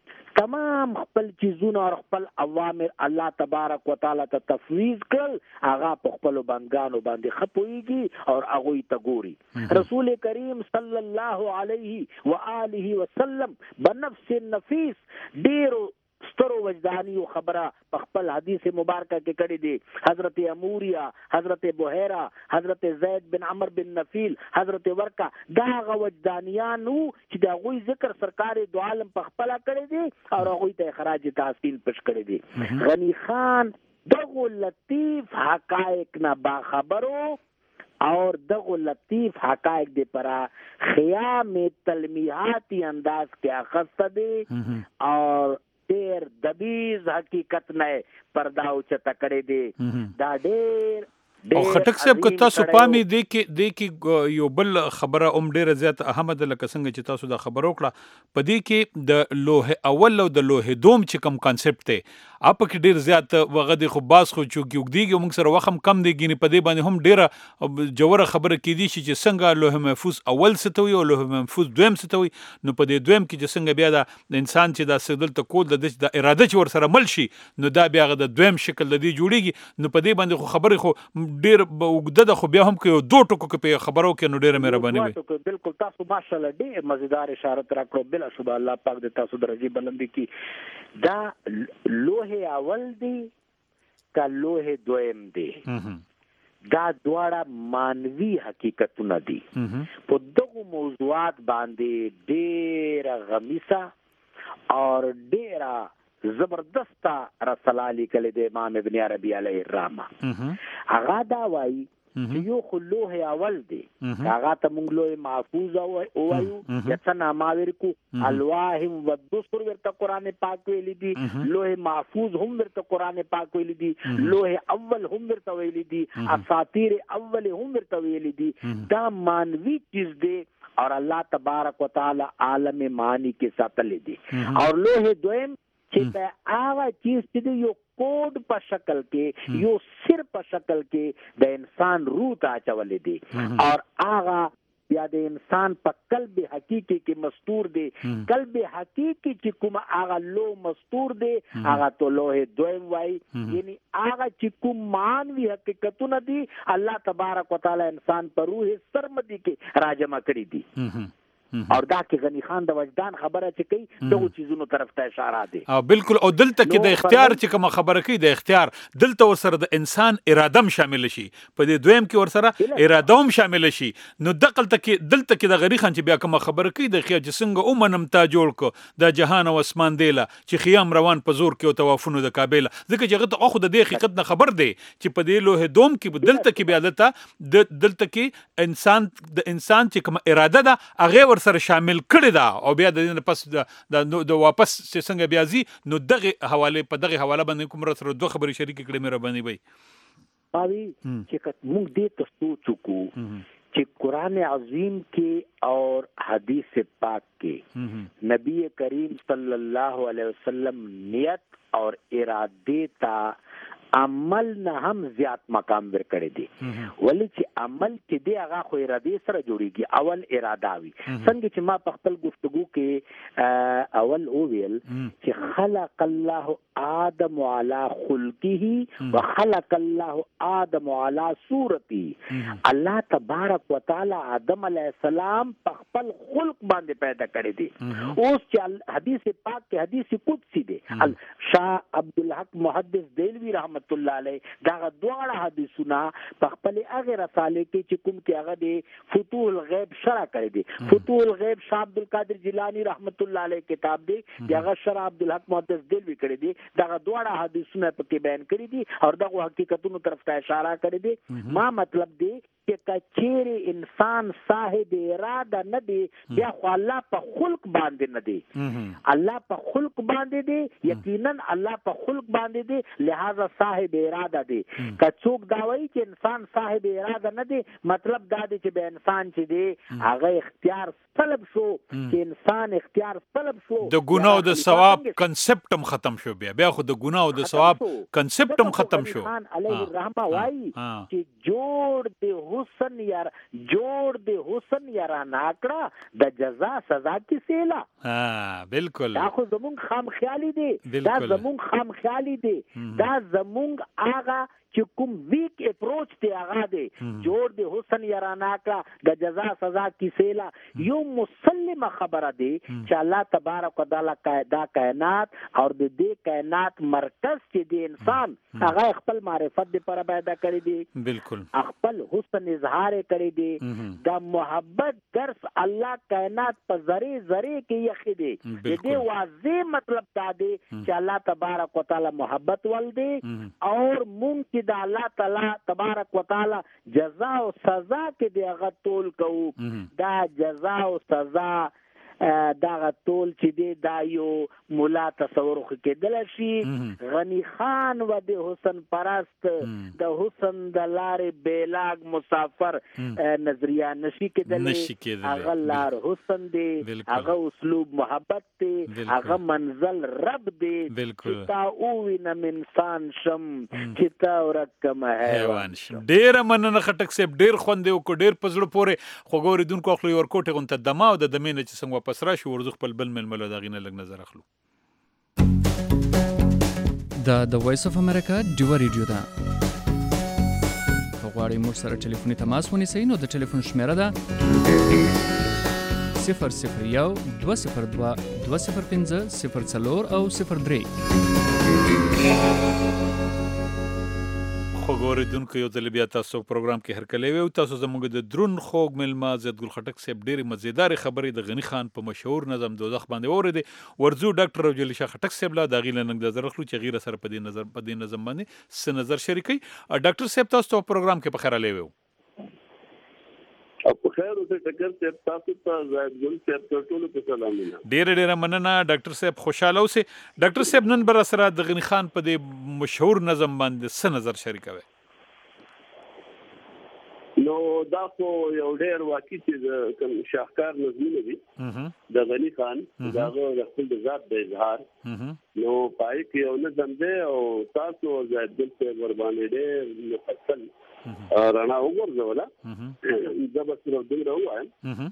تمام خپل چیزونه او خپل اوامر الله تبارک وتعالى ته تفویض کړل، هغه په خپل بندګانو باندې خپويږي او هغه ته ګوري. رسول کریم صلی الله علیه و آله وسلم بنفس النفیس ډیرو سترو وجدانی خبره په خپل حدیث مبارکه کې کړی دی. حضرت اموریا، حضرت بحیرہ، حضرت زید بن عمر بن نفیل، حضرت ورقه، دا غ وجدانیانو چې دا غوي ذکر سرکار دو عالم په خپل کړی دی او غوي ته خراج تحسین پش کړی دی. غنی خان دغه لطیف حقایق نه با خبرو اور دغه لطیف حقایق دی پرا خیام تلمیحاتی انداز کې اخذ دی اور ډیر دبیز حقیقت نه پردا او چته کړی دی. دا ډیر او خټک صاحب که تاسو پامي دی کې دی کې یو بل خبره اوم ډیره زیات احمد لکه څنګه چې تاسو دا خبر وکړه په دې کې د لوه اول او د لوه دوم چې کوم کانسپټ دی اپ کې ډیر زیات وغه د خو باس خو چوک یو دیږي موږ سره وخم کم دی ګینه په دې باندې هم ډیره جوړه خبره کې دي چې څنګه لوه محفوظ اول ستوي او لوه محفوظ دویم ستوي. نو په دې دویم کې چې څنګه بیا د انسان چې دا سدل ته کول د اراده چې ور سره مل شي نو دا بیا د دویم شکل د دې جوړیږي. نو په دې باندې خو خبره خو ډیر وګده د خو بیا هم کې دوه ټکو کې په خبرو کې نو ډیره مهرباني وي. بالکل تاسو ماشاءالله ډیر مزیدار اشاره تر کړو. بلا شبه الله پاک دې تاسو درجه بلندي کی. دا لوه اول دی کا لوه دویم دی، دا دواړه مانوي حقیقتونه دي. په دغه موضوعات باندې ډیر غمیسه اور ډیره زبردست رساله لیکل د امام ابن عربی علیه الرحمه. هغه دا وایي یو خو لوح اول دی هغه ته موږ لوح محفوظ وایو یا څه نامه ورکو الواح والدستور ورته قرآن پاک ویلی دی لوح محفوظ هم ورته قرآن پاک ویلی دی لوح اول هم ورته ویلی دی اساطیر اول هم ورته ویلی دی دا مانوی چیز دی اور الله تبارک وتعالی عالم معنی کې ساتلې دي اور لوح دویم چې په هغه چیز چې یو کوډ په شکل کې یو سر په شکل کې د انسان روح ته اچولې دي اور هغه بیا د انسان په قلب حقیقي کې مستور دی قلب حقیقي چې کوم هغه لو مستور دی هغه ته لوح دویم وای یعنی هغه چې کوم مانوي حقیقتونه دي الله تبارک وتعالی انسان پر روح سرمدي کې راجمع کړی دي اور دا کې غنی خان د وجدان خبره چې کوي دغه چیزونو طرف ته اشاره دي او بالکل او دلته کې د اختیار چې کوم خبره کوي د اختیار دلته ورسره د انسان اراده هم شامل شي په دې دویم کې ورسره اراده هم شامل شي نو دقلته کې دلته کې د غنی خان چې بیا کوم خبره کوي د خیا چې څنګه اومنم تا جوړ کو د جهان او اسمان دیله چې خیام روان په زور کې او توافونو د کابل ځکه چې هغه خو د دې حقیقت نه خبر دی چې په دې لوه دوم کې دلته کې بیا دلته دلته کې انسان د انسان چې کوم اراده ده هغه ورسره شامل کړی دا او بیا د پس د واپس څنګه بیا زی نو دغه حواله په دغه حواله باندې کوم سره دوه خبرې شریک کړې مې ربانی وي پاوی چې موږ دې تاسو چکو چې قرآن عظیم کې اور حدیث پاک کې نبی کریم صلی الله علیه وسلم نیت اور ارادے تا عمل نه هم زیات مقام ورکړی دی ولی چې عمل چې دی هغه خو ارادې سره جوړیږي اول اراده وي څنګه چې ما په خپل گفتگو کې اول او ویل چې خلق الله آدم علی خلقه وخلق الله آدم علی صورته الله تبارک وتعالی آدم علیہ السلام په خپل خلق باندې پیدا کړی دی اوس چې حدیث پاک کې حدیث قدسی دی شاه عبدالحق محدث دیلوی رحمت الله علیه دا دواړه حدیثونه په خپل هغه رساله کې چې کوم کې هغه دی فتوح الغیب شرح کړی دی فتوح الغیب شاه عبد القادر جیلانی رحمت الله علیه کتاب دی هغه شرح عبدالحق محدث دیلوی کړی دی دا دواړه حدیثونه په کې بیان کړی دي او دغه حقیقتونو طرف ته اشاره کړی دی ما مطلب دی چې کچېره انسان صاحب اراده نه دی بیا خو الله په خلق باندې نه دی الله په خلق باندې دی یقینا الله په خلق باندې دی لہذا صاحب اراده دی که څوک دا وایي چې انسان صاحب اراده نه دی مطلب دا دی چې به انسان چې دی هغه اختیار طلب شو چې انسان اختیار طلب شو د ګناه او د ثواب کنسپټ هم ختم شو بیا بیا خو د ګناه او د ثواب کنسپټ هم ختم شو خان علیه الرحمه وایي چې جوړ دی حسن یار جوړ دی حسن یارا ناکړه د جزا سزا کی سیلا ها بالکل دا خو زمونږ خام خیالي دی دا زمونږ خام خیالي دی دا زمونږ آغا چې کوم ویک اپروچ دی هغه دی جوړ دی حسن یارا ناکړه د جزا سزا کی سیلا یو مسلمه خبره دی چې الله تبارک وتعالى دا کائنات اور د دې کائنات مرکز چې دی انسان هغه خپل معرفت دی پر پیدا کړی دی بالکل خپل حسن اظهار کړی دی دا محبت درس الله کائنات په ذره ذره کې یخی دی دې واضح مطلب دا دی چې الله تبارک وتعالى محبت ول دی اور مونږ دا الله تعالی تبارک وتعالی جزا او سزا کې دی هغه تول کوو دا جزا او سزا دا ټول چې دی دا یو مولا تصور کېدل شي غنی خان و د حسن پرست د حسن د لارې بیلاګ مسافر نظریه نشي کېدل هغه لار حسن دی هغه اسلوب محبت دی هغه منزل رب دی چې تا اووینه انسان شم چې تا ورکم حیوان شم ډېر مننه خټک صاحب ډېر خوند یو کو ډېر پزړه پورې خو ګوریدونکو خپل ورکوټه غونته دما او د دمینه چې څنګه واپس راشي ورزو خپل بل ململو دا غینه لګ نظر اخلو دا د وایس اف امریکا ډیو ریډیو ده غواړئ موږ سره ټلیفوني تماس ونیسئ نو د ټلیفون شمیره ده صفر صفر یو دوه صفر دوه دوه صفر پنځه صفر څلور او صفر درې خو ګوریدونکو یو ځل بیا تاسو پروګرام کې هرکلی وی تاسو زموږ د درون خوږ ملما زیات ګل خټک صاحب ډېرې مزیدار خبرې د غنی خان په مشهور نظم دوزخ باندې اورېدې ورځو ډاکټر رجل شاه خټک صاحب لا د غیله نن نظر اخلو چې غیره سره په دې نظر په دې نظم باندې س نظر شریکي ډاکټر صاحب تاسو په پروګرام کې په خیر لوي او په خیر اوسه ټکر ته تاسو ته زاید ګل ته ټول په سلامونه. ډیر ډیر مننه ډاکټر صاحب، خوشاله اوسئ. ډاکټر صاحب نن بر سره د غنی خان په دې مشهور نظم باندې څه نظر شریکوي؟ نو دا خو یو ډیر واقعي چې کوم شاهکار نظمونه دي د غنی خان داغه د خپل ذات د اظهار نو پای کې یو نظم دی او تاسو زاید ګل ته ور باندې ډیر مفصل رانا وګورځولا دا به صرف دومره وایم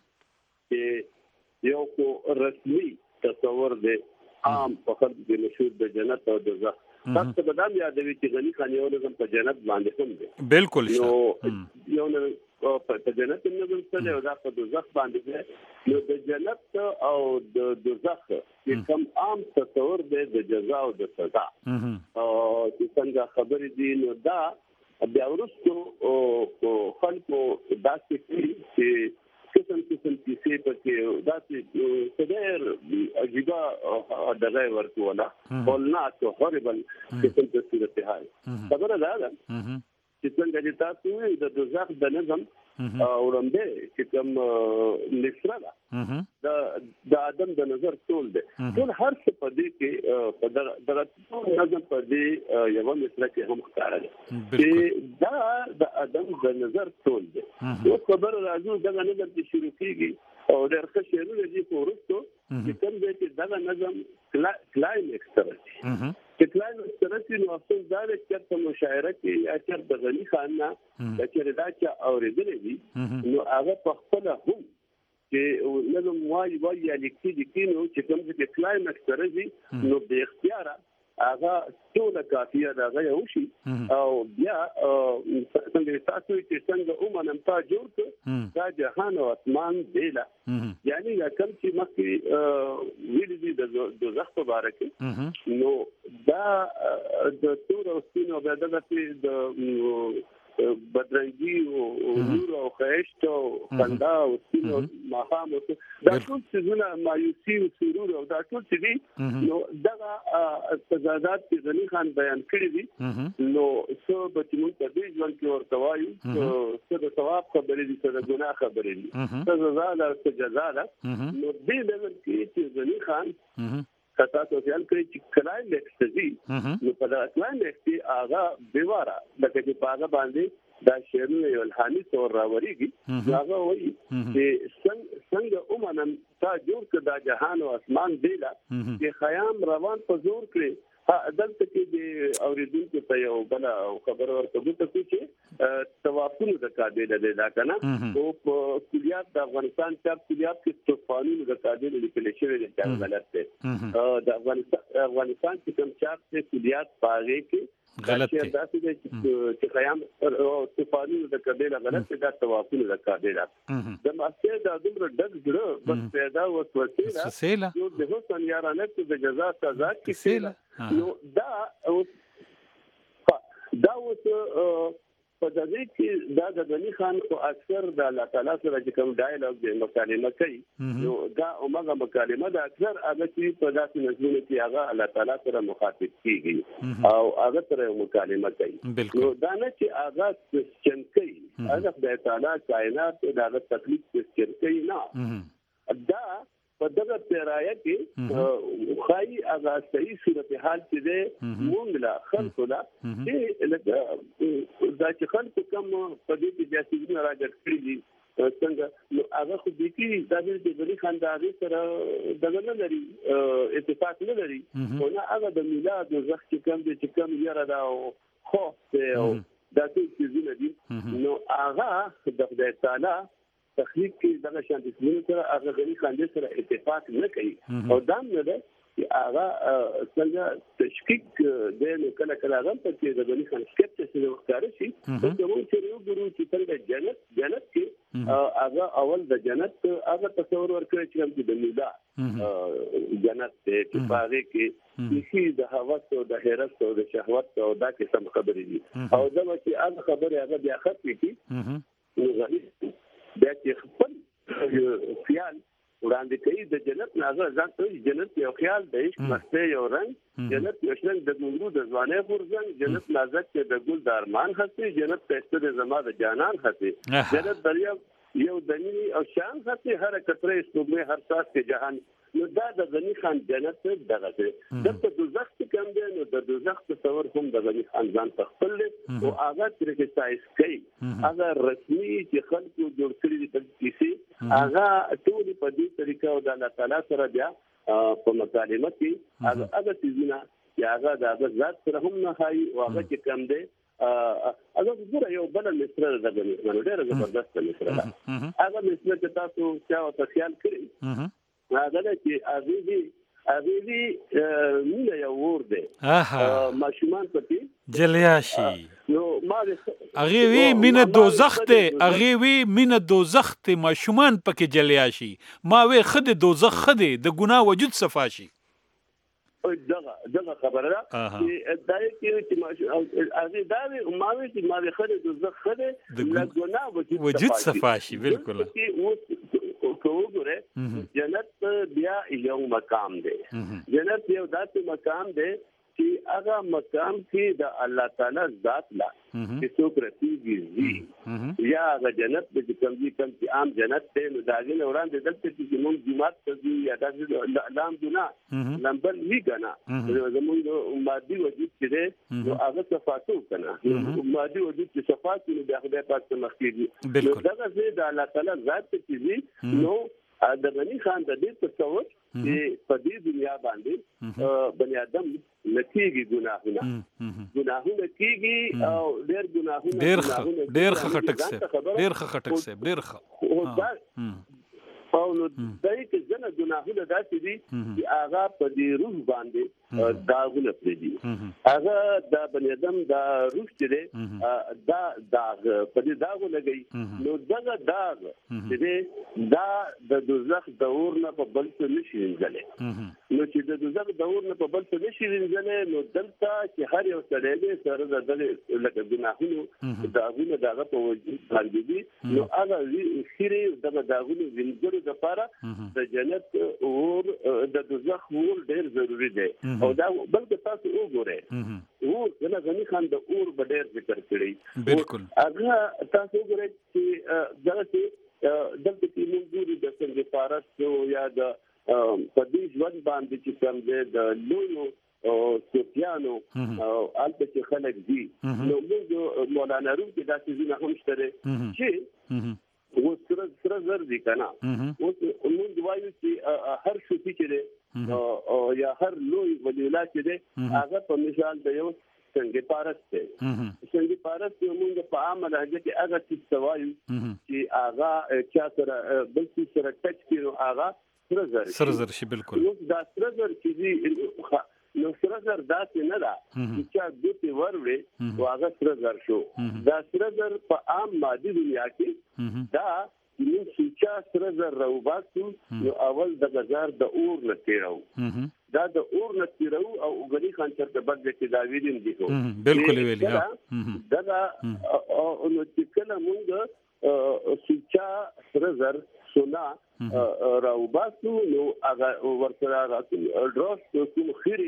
چې یو کو رسمي تصور دی عام په خلک کې مشهور د جنت او دوزخ. تاسو ته دا یادوي چې غنی خان یو نظم په جنت باندې هم دی. بالکل نو یو نه په جنت نظم سره او دا په دوزخ باندې دی. نو د جنت او د دوزخ چې کوم عام تصور دی د جزا او د سزا او چې څنګه خبرې دي نو دا بیا ورستو خلکو داسې کوي چې قسم قسم کیسې پکې داسې څه عجیبه دغه ورکوله ولنات هوربل قسم د صورتحال. خبره دا ده چې څنګه چې تاسو د دوزخ د نظم اورمده چې کوم نشره ده د د ادم د نظر ټول ده ټول هر څه په دې کې په دغه ټول نظم په دې یو نشره کې هم ښکارا ده چې دا د ادم د نظر ټول ده. یو خبر راځو دغه نظم چې شروع کیږي او ډېر ښه شعرونه دي په ورستو چې کوم ځای کې دغه نظم کلایمکس ته رسي چې کلایمکس ته رسي نو افسوس دا دی چې په مشاعره کې یا چې د غنی خان نه چې دا چې اورېدلې دي نو هغه په خپل هم چې نظم وایي وایي یا لیکي لیکي نو چې کوم ځای کې کلایمکس ته رسي نو به اختیاره هغه ټول کافیه دا غي وشي او بیا څنګه تاسو چې څنګه اومنم تا جوړ ک دا جهان او اسمان دیلا یعنی دا کوم چې مخکې ویل دي د دوزخ مبارک نو دا د تور او سپینو به دغه د بدرنګي او نور او خیشت او خندا او سپینو ماقام دا ټول څه مایوسي او سرور او دا ټول څه دي نو دغه تضادات چې غنی خان بیان کړی دي نو څه به موږ په دې ژوند کې ورته وایو څه د ثواب خبرې دي څه د ګناه خبرې دي څه سزا ده څه جزا ده نو دې ډول کې چې غنی خان کتا تو خیال کوي چې کلای لکسي نو په دا کلای لکسي هغه بیواره لکه چې پاغه باندې دا شعرونه یو الهامي تور راوړيږي هغه وایي چې څنګه څنګه اومنم تا جوړ کړه د جهان او اسمان دیلا چې خیام روان په زور کړی دلته کې د اوریدونکو ته یو بل خبر ورکوي چې توافق د قابل دی دا کنه او په کلیات د افغانستان چې کلیات کې توفانونو د قابل لیکل شوی دی دا غلط دی د افغانستان افغانستان چې کوم چې کلیات پاره کې غلط دی دا چې خیام او توفانونو د قابل غلط دی دا توافق د قابل د ماسته د دومره ډګ جوړ بس پیدا وسوسه یو د حسن یارانه د جزا سزا کې نو دا دا اوس په دې کې دا د غنی خان او اکثر د الله تعالی سره چې کوم ډایالوګ دی مکالمه کوي نو دا اومغه مکالمه د اکثر هغه چې په داسې نظمونو کې هغه الله تعالی سره مخاطب کیږي او هغه سره مکالمه کوي نو دا نه چې هغه څنګه هغه د تعالی کائنات د تکلیف څنګه نه دا په دغه پیرایه کې خای هغه صحیح صورتحال چې ده مونږ لا خلکو لا چې لکه دا چې خلکو کوم په دې کې بیا څنګه راځي کړی څنګه نو هغه خو دې کې د دې د غنی خانداري سره دغه نه لري اتفاق نه لري او نه هغه د میلاد او زخ چې کوم دې چې کوم یاره دا خو او دا څه څه دي نو هغه د خدای تعالی تخلیق کې دغه شان د سمون سره هغه غنی خاندي سره اتفاق نه کوي او دا نه ده چې هغه څنګه تشکیک د کله کله هغه په د غنی خان سکپټ سره وکړي شي چې موږ چې یو ګورو چې څنګه جنت جنت کې هغه اول د جنت هغه تصور ورکړي چې د میلا جنت ته چې پاره کې هیڅ د هوس او د حیرت او د شهوت او دا کې سم خبرې دي او دا چې هغه خبره هغه بیا ختمي کی نو غنی بیا چې خپل خیال وړاندې کوي د جنت نازه ځان ته جنت یو خیال د عشق مسته یو رنگ جنت یو شنه د ګورو د ځواني غورځن جنت نازک د ګل د ارمان هسي جنت پسته د زما د جانان هسي جنت دریا یو دني او شان خاطر هر کتره سپوږمۍ هر ساعت کې جهان نو دا د غنی خان جنت دغه دی د دوزخ کم دی نو د دوزخ تصور هم د غنی خان ځان خپل او هغه کریټیسایز کوي هغه رسمي چې خلکو جوړ کړی دي کیسې هغه ټول په دې طریقه او د الله تعالی سره بیا په مکالمه کې هغه هغه چیزونه چې هغه د هغه ذات سره هم نه هاي او هغه چې کم دی هغه ګوره یو بل مصره ده د نو ډېر زبردست مصره ده هغه مصره چې تاسو چا او خیال کړئ هغه چې عزیزي عزیزي مینه یو ور ده ماشومان پکې جلیاشي نو ما هغه وی مینه دوزخ ته هغه وی مینه دوزخ ته ماشومان پکې جلیاشي ما وی خد دوزخ خد د ګناه وجود صفاشي دغه دغه خبره ده چې دای کې چې ما هغه دا ما وی چې ما خد دوزخ خد د ګناه وجود صفاشي بالکل وګوره جنت بیا یو مقام دی جنت یو داسې مقام دی چې هغه مقام کې د الله تعالی ذات لا چې څوک رسیږي یا هغه جنت د کوم دي کوم چې عام جنت ته نو داغه وړاندې دلته چې موږ جماعت کوي یا داسې لام ګنا لمبل وی کنه زموږ مادي وجود چې دی نو هغه صفاتو کنه مادي وجود چې صفات نو د خدای پاک څخه مخکې نو دغه زه د الله تعالی ذات چې نو د غنی خان د دې تصور چې په دې دنیا باندې بنی آدم لکېږي ګناهونه ګناهونه کېږي او ډېر ګناهونه ډېر ډېر خټک سي ډېر خټک سي ډېر خ او نو دای کې ځنه ګناهونه داسې دي چې هغه په دې روح باندې داغونه پرې دي هغه د بنی آدم د روح چې دی دا داغ په دې داغ لګي نو دغه داغ چې دا د دوزخ د اور نه په بل څه نشي وینځلې نو چې د دوزخ د اور نه په بل څه نشي وینځلې نو دلته چې هر یو سړی دې سره د دغه لکه ګناهونو داغونه دغه په وجود باندې دي نو هغه خیره دغه داغونه وینځل د لپاره د جنت اور د دوزخ اور ډیر ضروری دی او دا بلکې تاسو وګورئ او د غنی خان د اور په ډیر ذکر کړی بالکل هغه تاسو وګورئ چې دغه دلته کې موږ ګورو د څنګه فارس یا د پدې ژوند باندې چې کوم د لونو او سپیانو او البته چې خلک دي نو موږ مولانا روم کې داسې ځینې هم شته چې و سره سره زر دي کنه او موږ وایو چې هر شوتی چې دی او یا هر لوی ولی الله چې دی هغه په مثال د یو څنګه پارس دی څنګه پارس یو موږ په عامه لهجه کې هغه څه وایو چې هغه چا سره بل څه سره ټچ کړي هغه سره زر سره زر شي بالکل نو دا سره زر چې نو سره زر داسې نه ده چې چا ګوتې وروړي او هغه سره زر شو دا سره زر په عام مادي دنیا کې دا موږ چې چا سره زر راوباسو نو اول د بازار د اور نه تیرو دا د اور نه تیرو او غنی خان چرته بد کې دا ویلیم دي بالکل ویلی دا دا نو چې کله موږ چې چا سره زر سونا راوباسو نو هغه ورسره راځي ډروس کوم خيري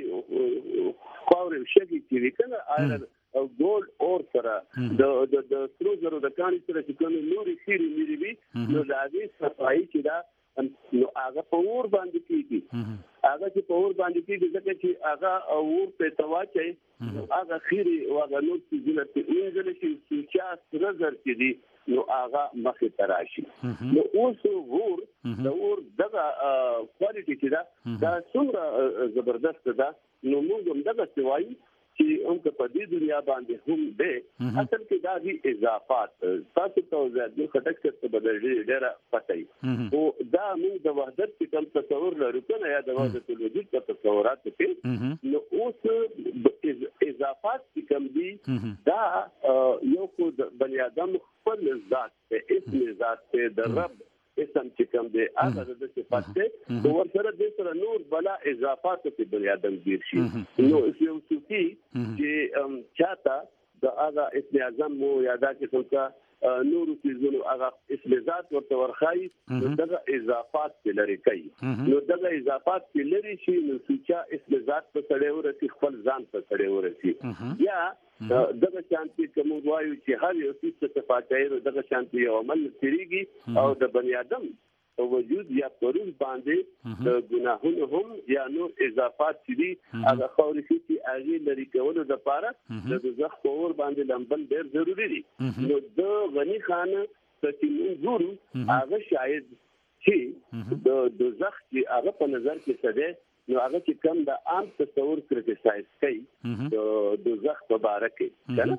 خاورې شګي چې کنه آیرن او ګولډ اور سره د د سترو زرو د کاني سره چې کوم نوري خيري ملي وي نو د هغه صفایي چې دا نو هغه په اور باندې کیږي هغه چې په اور باندې کیږي ځکه چې هغه اور په تواچي هغه خيري او هغه نور چې ځنه انځل شي چې سره زر کې دي نو هغه مخه تراشي نو اوس ور د اور دغه کوالټي چې دا دا څومره زبردست ده نو موږ هم دغه سوای چې هم په دې دنیا باندې هم ده اصل کې دا دي اضافات تاسو ته زیات خټک څخه بدلې ډېر پټي او دا موږ د وحدت کې کوم تصور لرو کنه یا د وحدت الوجود په تصورات کې نو اوس اضافات چې کوم دي دا یو خو بني آدم خپل ذات ته اسم ذات ته د رب اسم چې کوم دی هغه د صفات ته او ورسره د سره نور بلا اضافات په بني آدم ګیر شي نو یو څوکي چې چاته د هغه اسم اعظم مو یادا کې څنګه نورو چیزونو هغه اسمزات ورته ورخای نو دغه اضافات په لري کوي نو دغه اضافات په لري شي نو چې اسمزات په سړی ورسي خپل ځان په سړی ورسي یا دغه شانتي کوم وایو چې هر یو څه څه فاتایره دغه شانتي یو عمل تیریږي او د بنی آدم وجود یا پرون باندې د ګناهونو هم یا نور اضافات چې هغه خوري چې هغه لري کولو د لپاره د دوزخ پور باندې لمبل ډیر ضروری دي نو د غنی خان چې موږ ګورو هغه شاید چې د دوزخ چې هغه په نظر کې څه دی نو هغه چې کوم د عام تصور کریټیسایز کوي د دوزخ په اړه کې کنه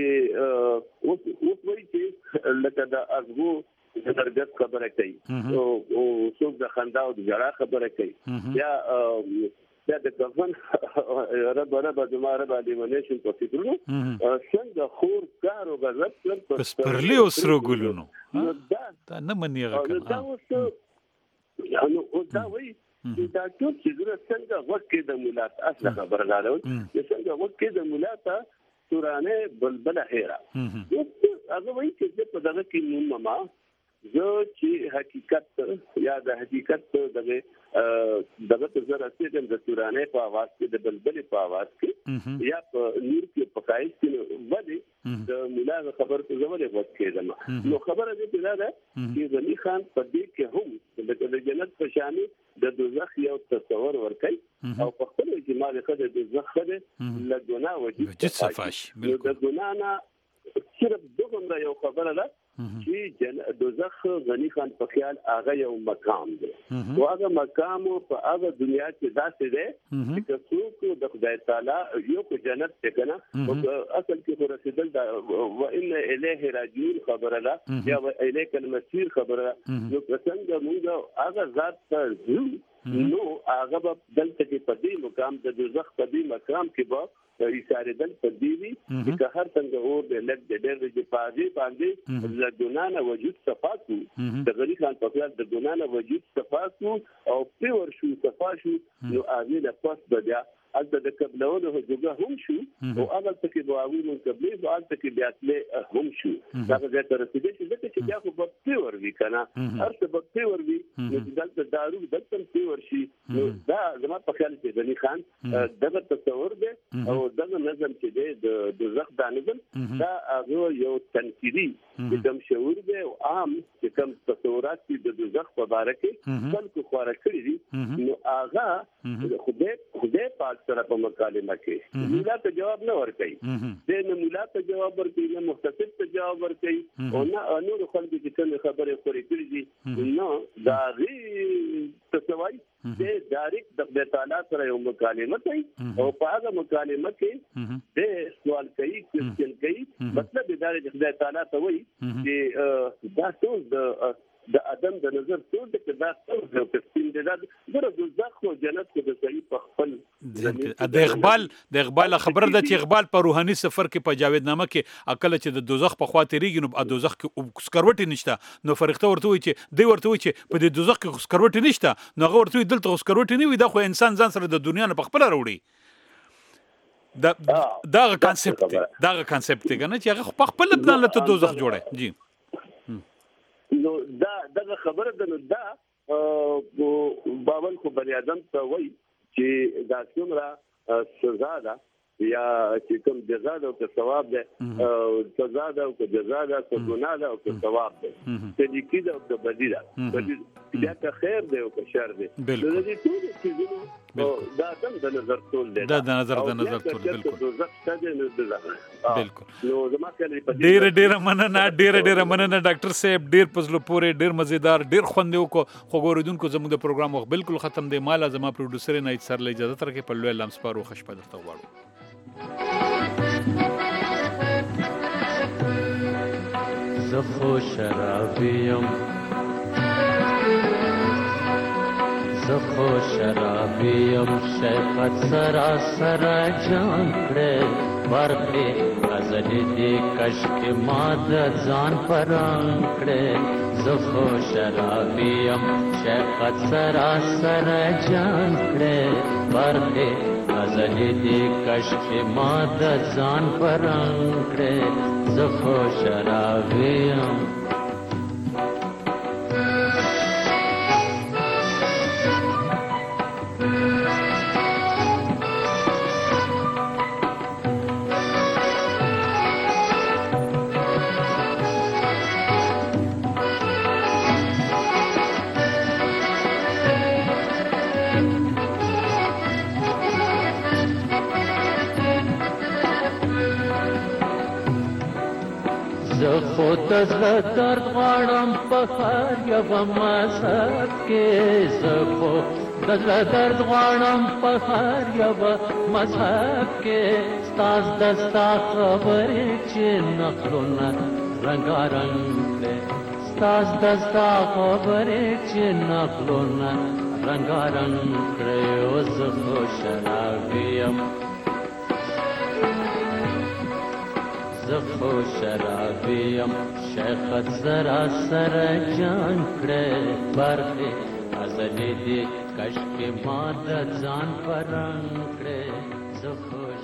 چې اوس اوس وایي چې لکه د ازغو د درګت خبره کوي او څوک د خندا او د جړا خبره کوي یا یا د کفن رب رب د ما رب د منیشن په فکرونو څنګه خور کار او غضب پس پرلی او سرو ګلونو دا نه منی غکړه دا اوس نو دا وایي دا ټول چې څنګه وکړي د مولات اصله خبره غواړو څنګه وکړي د مولات تورانه بلبل هيرا هغه وایي چې په دغه کې نوم ما زه چې حقیقت یا د حقیقت دغه دغه تر راځي د تورانه په आवाज کې د بلبل په आवाज کې یا په نور کې پکایي چې ودی د مولا خبر ته زموږه وخت کېدم نو خبره دې دا ده چې غنی خان په دې کې هم د جنت په شان د دوزخ یو تصور ورکړي او په خپل اجماع خدای د دوزخ خدای له ګناه وجود صفاش د ګناه نه صرف دغه یو خبره ده چې دوزخ غنی خان په خیال هغه یو مقام دی او هغه مقام په هغه دنیا کې داسې دی چې څوک د خدای تعالی یو په جنت ته کنه او اصل کې رسیدل دا و ان الیه راجعون خبره ده یا الیک المسیر خبره نو څنګه موږ هغه ذات ته نو هغه دلته کې په دې مقام د دوزخ په دې مقام کې به اشاره دل په دې وی چې هر څنګه اور د لګ د ډېر د پاجي باندې د ګنانه وجود صفاتو د غنی خان په خیال د ګنانه وجود صفاتو او په ورشو صفاشو نو هغه د پاس بیا البته د قبلونو هجوګه هم شو او هغه څه کې دعاوی من قبلي او البته کې بیا تل هم شو دا ځکه تر رسیدي چې بیا خو په پیور وی کنه هر څه په پیور وی نو دلته دارو دلته پیور شي نو دا زما په خیال کې غنی خان دغه تصور دی او دغه نظم چې دی د دوزخ د نظم دا هغه یو تنقیدي د کوم شعور دی او عام چې کوم تصورات د دوزخ په اړه کې خلکو خورا کړی دي نو هغه خدای خدای پاک سره په مکالمه کې مولا ته جواب نه ورکړي د نه مولا ته جواب ورکړي نه مختصر ته جواب ورکړي او نه نور خلک چې کوم خبره خوري کړی دي نو دا غي تسوي د ډایرکټ د خدای تعالی سره یو مکالمه کوي او په هغه مکالمه کې د سوال کوي کوېشن کوي مطلب دا دی چې خدای تعالی ته وایي چې دا ټول د د ادم د نظر ټول د دا ټول د تفصیل د دغه دوزخ او جنت کې د صحیح په خپل د اقبال د اقبال خبر ده چې اقبال په روحاني سفر کې په جاوید نامه کې عقل چې د دوزخ په خاطرېږي نو د دوزخ کې سکروټي نشته نو فرښتہ ورته وي چې دی ورته وي چې په د دوزخ کې سکروټي نشته نو هغه ورته وي دلته سکروټي نه وي دا خو انسان ځان سره د دنیا نه په خپل راوړي دا دا کانسپټ دا کانسپټ کنه چې هغه په خپل بدل ته دوزخ جوړه جی نو دا دغه خبره ده نو دا باول خو بنی آدم ته وایي چې دا څومره سزا ده یا چې کوم جزا ده او ثواب ده سزا ده او جزا ده او ګناه ده او ثواب ده چې دې کې ده او بدی ده بدی یا ته خیر ده او شر ده د دې ټول چیزونو دا دم د نظر ټول ده دا د نظر د نظر ټول بالکل بالکل نو زما کله ډیر ډیر مننه ډیر ډیر مننه ډاکټر صاحب ډیر پزلو پورې ډیر مزیدار ډیر خوندو کو خو ګوردونکو زموږ د پروګرام وخت بالکل ختم دی مال زما پروډوسر نه سر له اجازه تر کې په لوی لمس پارو خش په درته واړو زخو شرابیم زخو شرابیم شیخت سراسر جان کړه ورته غزل دې کشک ماد ځان پران کړه زخو شرابیم شیخت سراسر جان کړه ورته غزلې دې کشکې ما د ځان په رنګ کړې زه خو شرابي یم خود زړه درد غواړم په هر یوه مذهب کې زه خو د زړه درد غواړم په هر یوه مذهب کې ستا د ستا خبرې چې نقلونه رنګارنګ کړې ستا د ستا خبرې چې نقلونه رنګارنګ کړې او زه خو شرابي یم زه خو شرابي یم شیخت زرا سره جان کړې برخې غزلې دې کشکې ما د ځان په رنګ کړې زه خو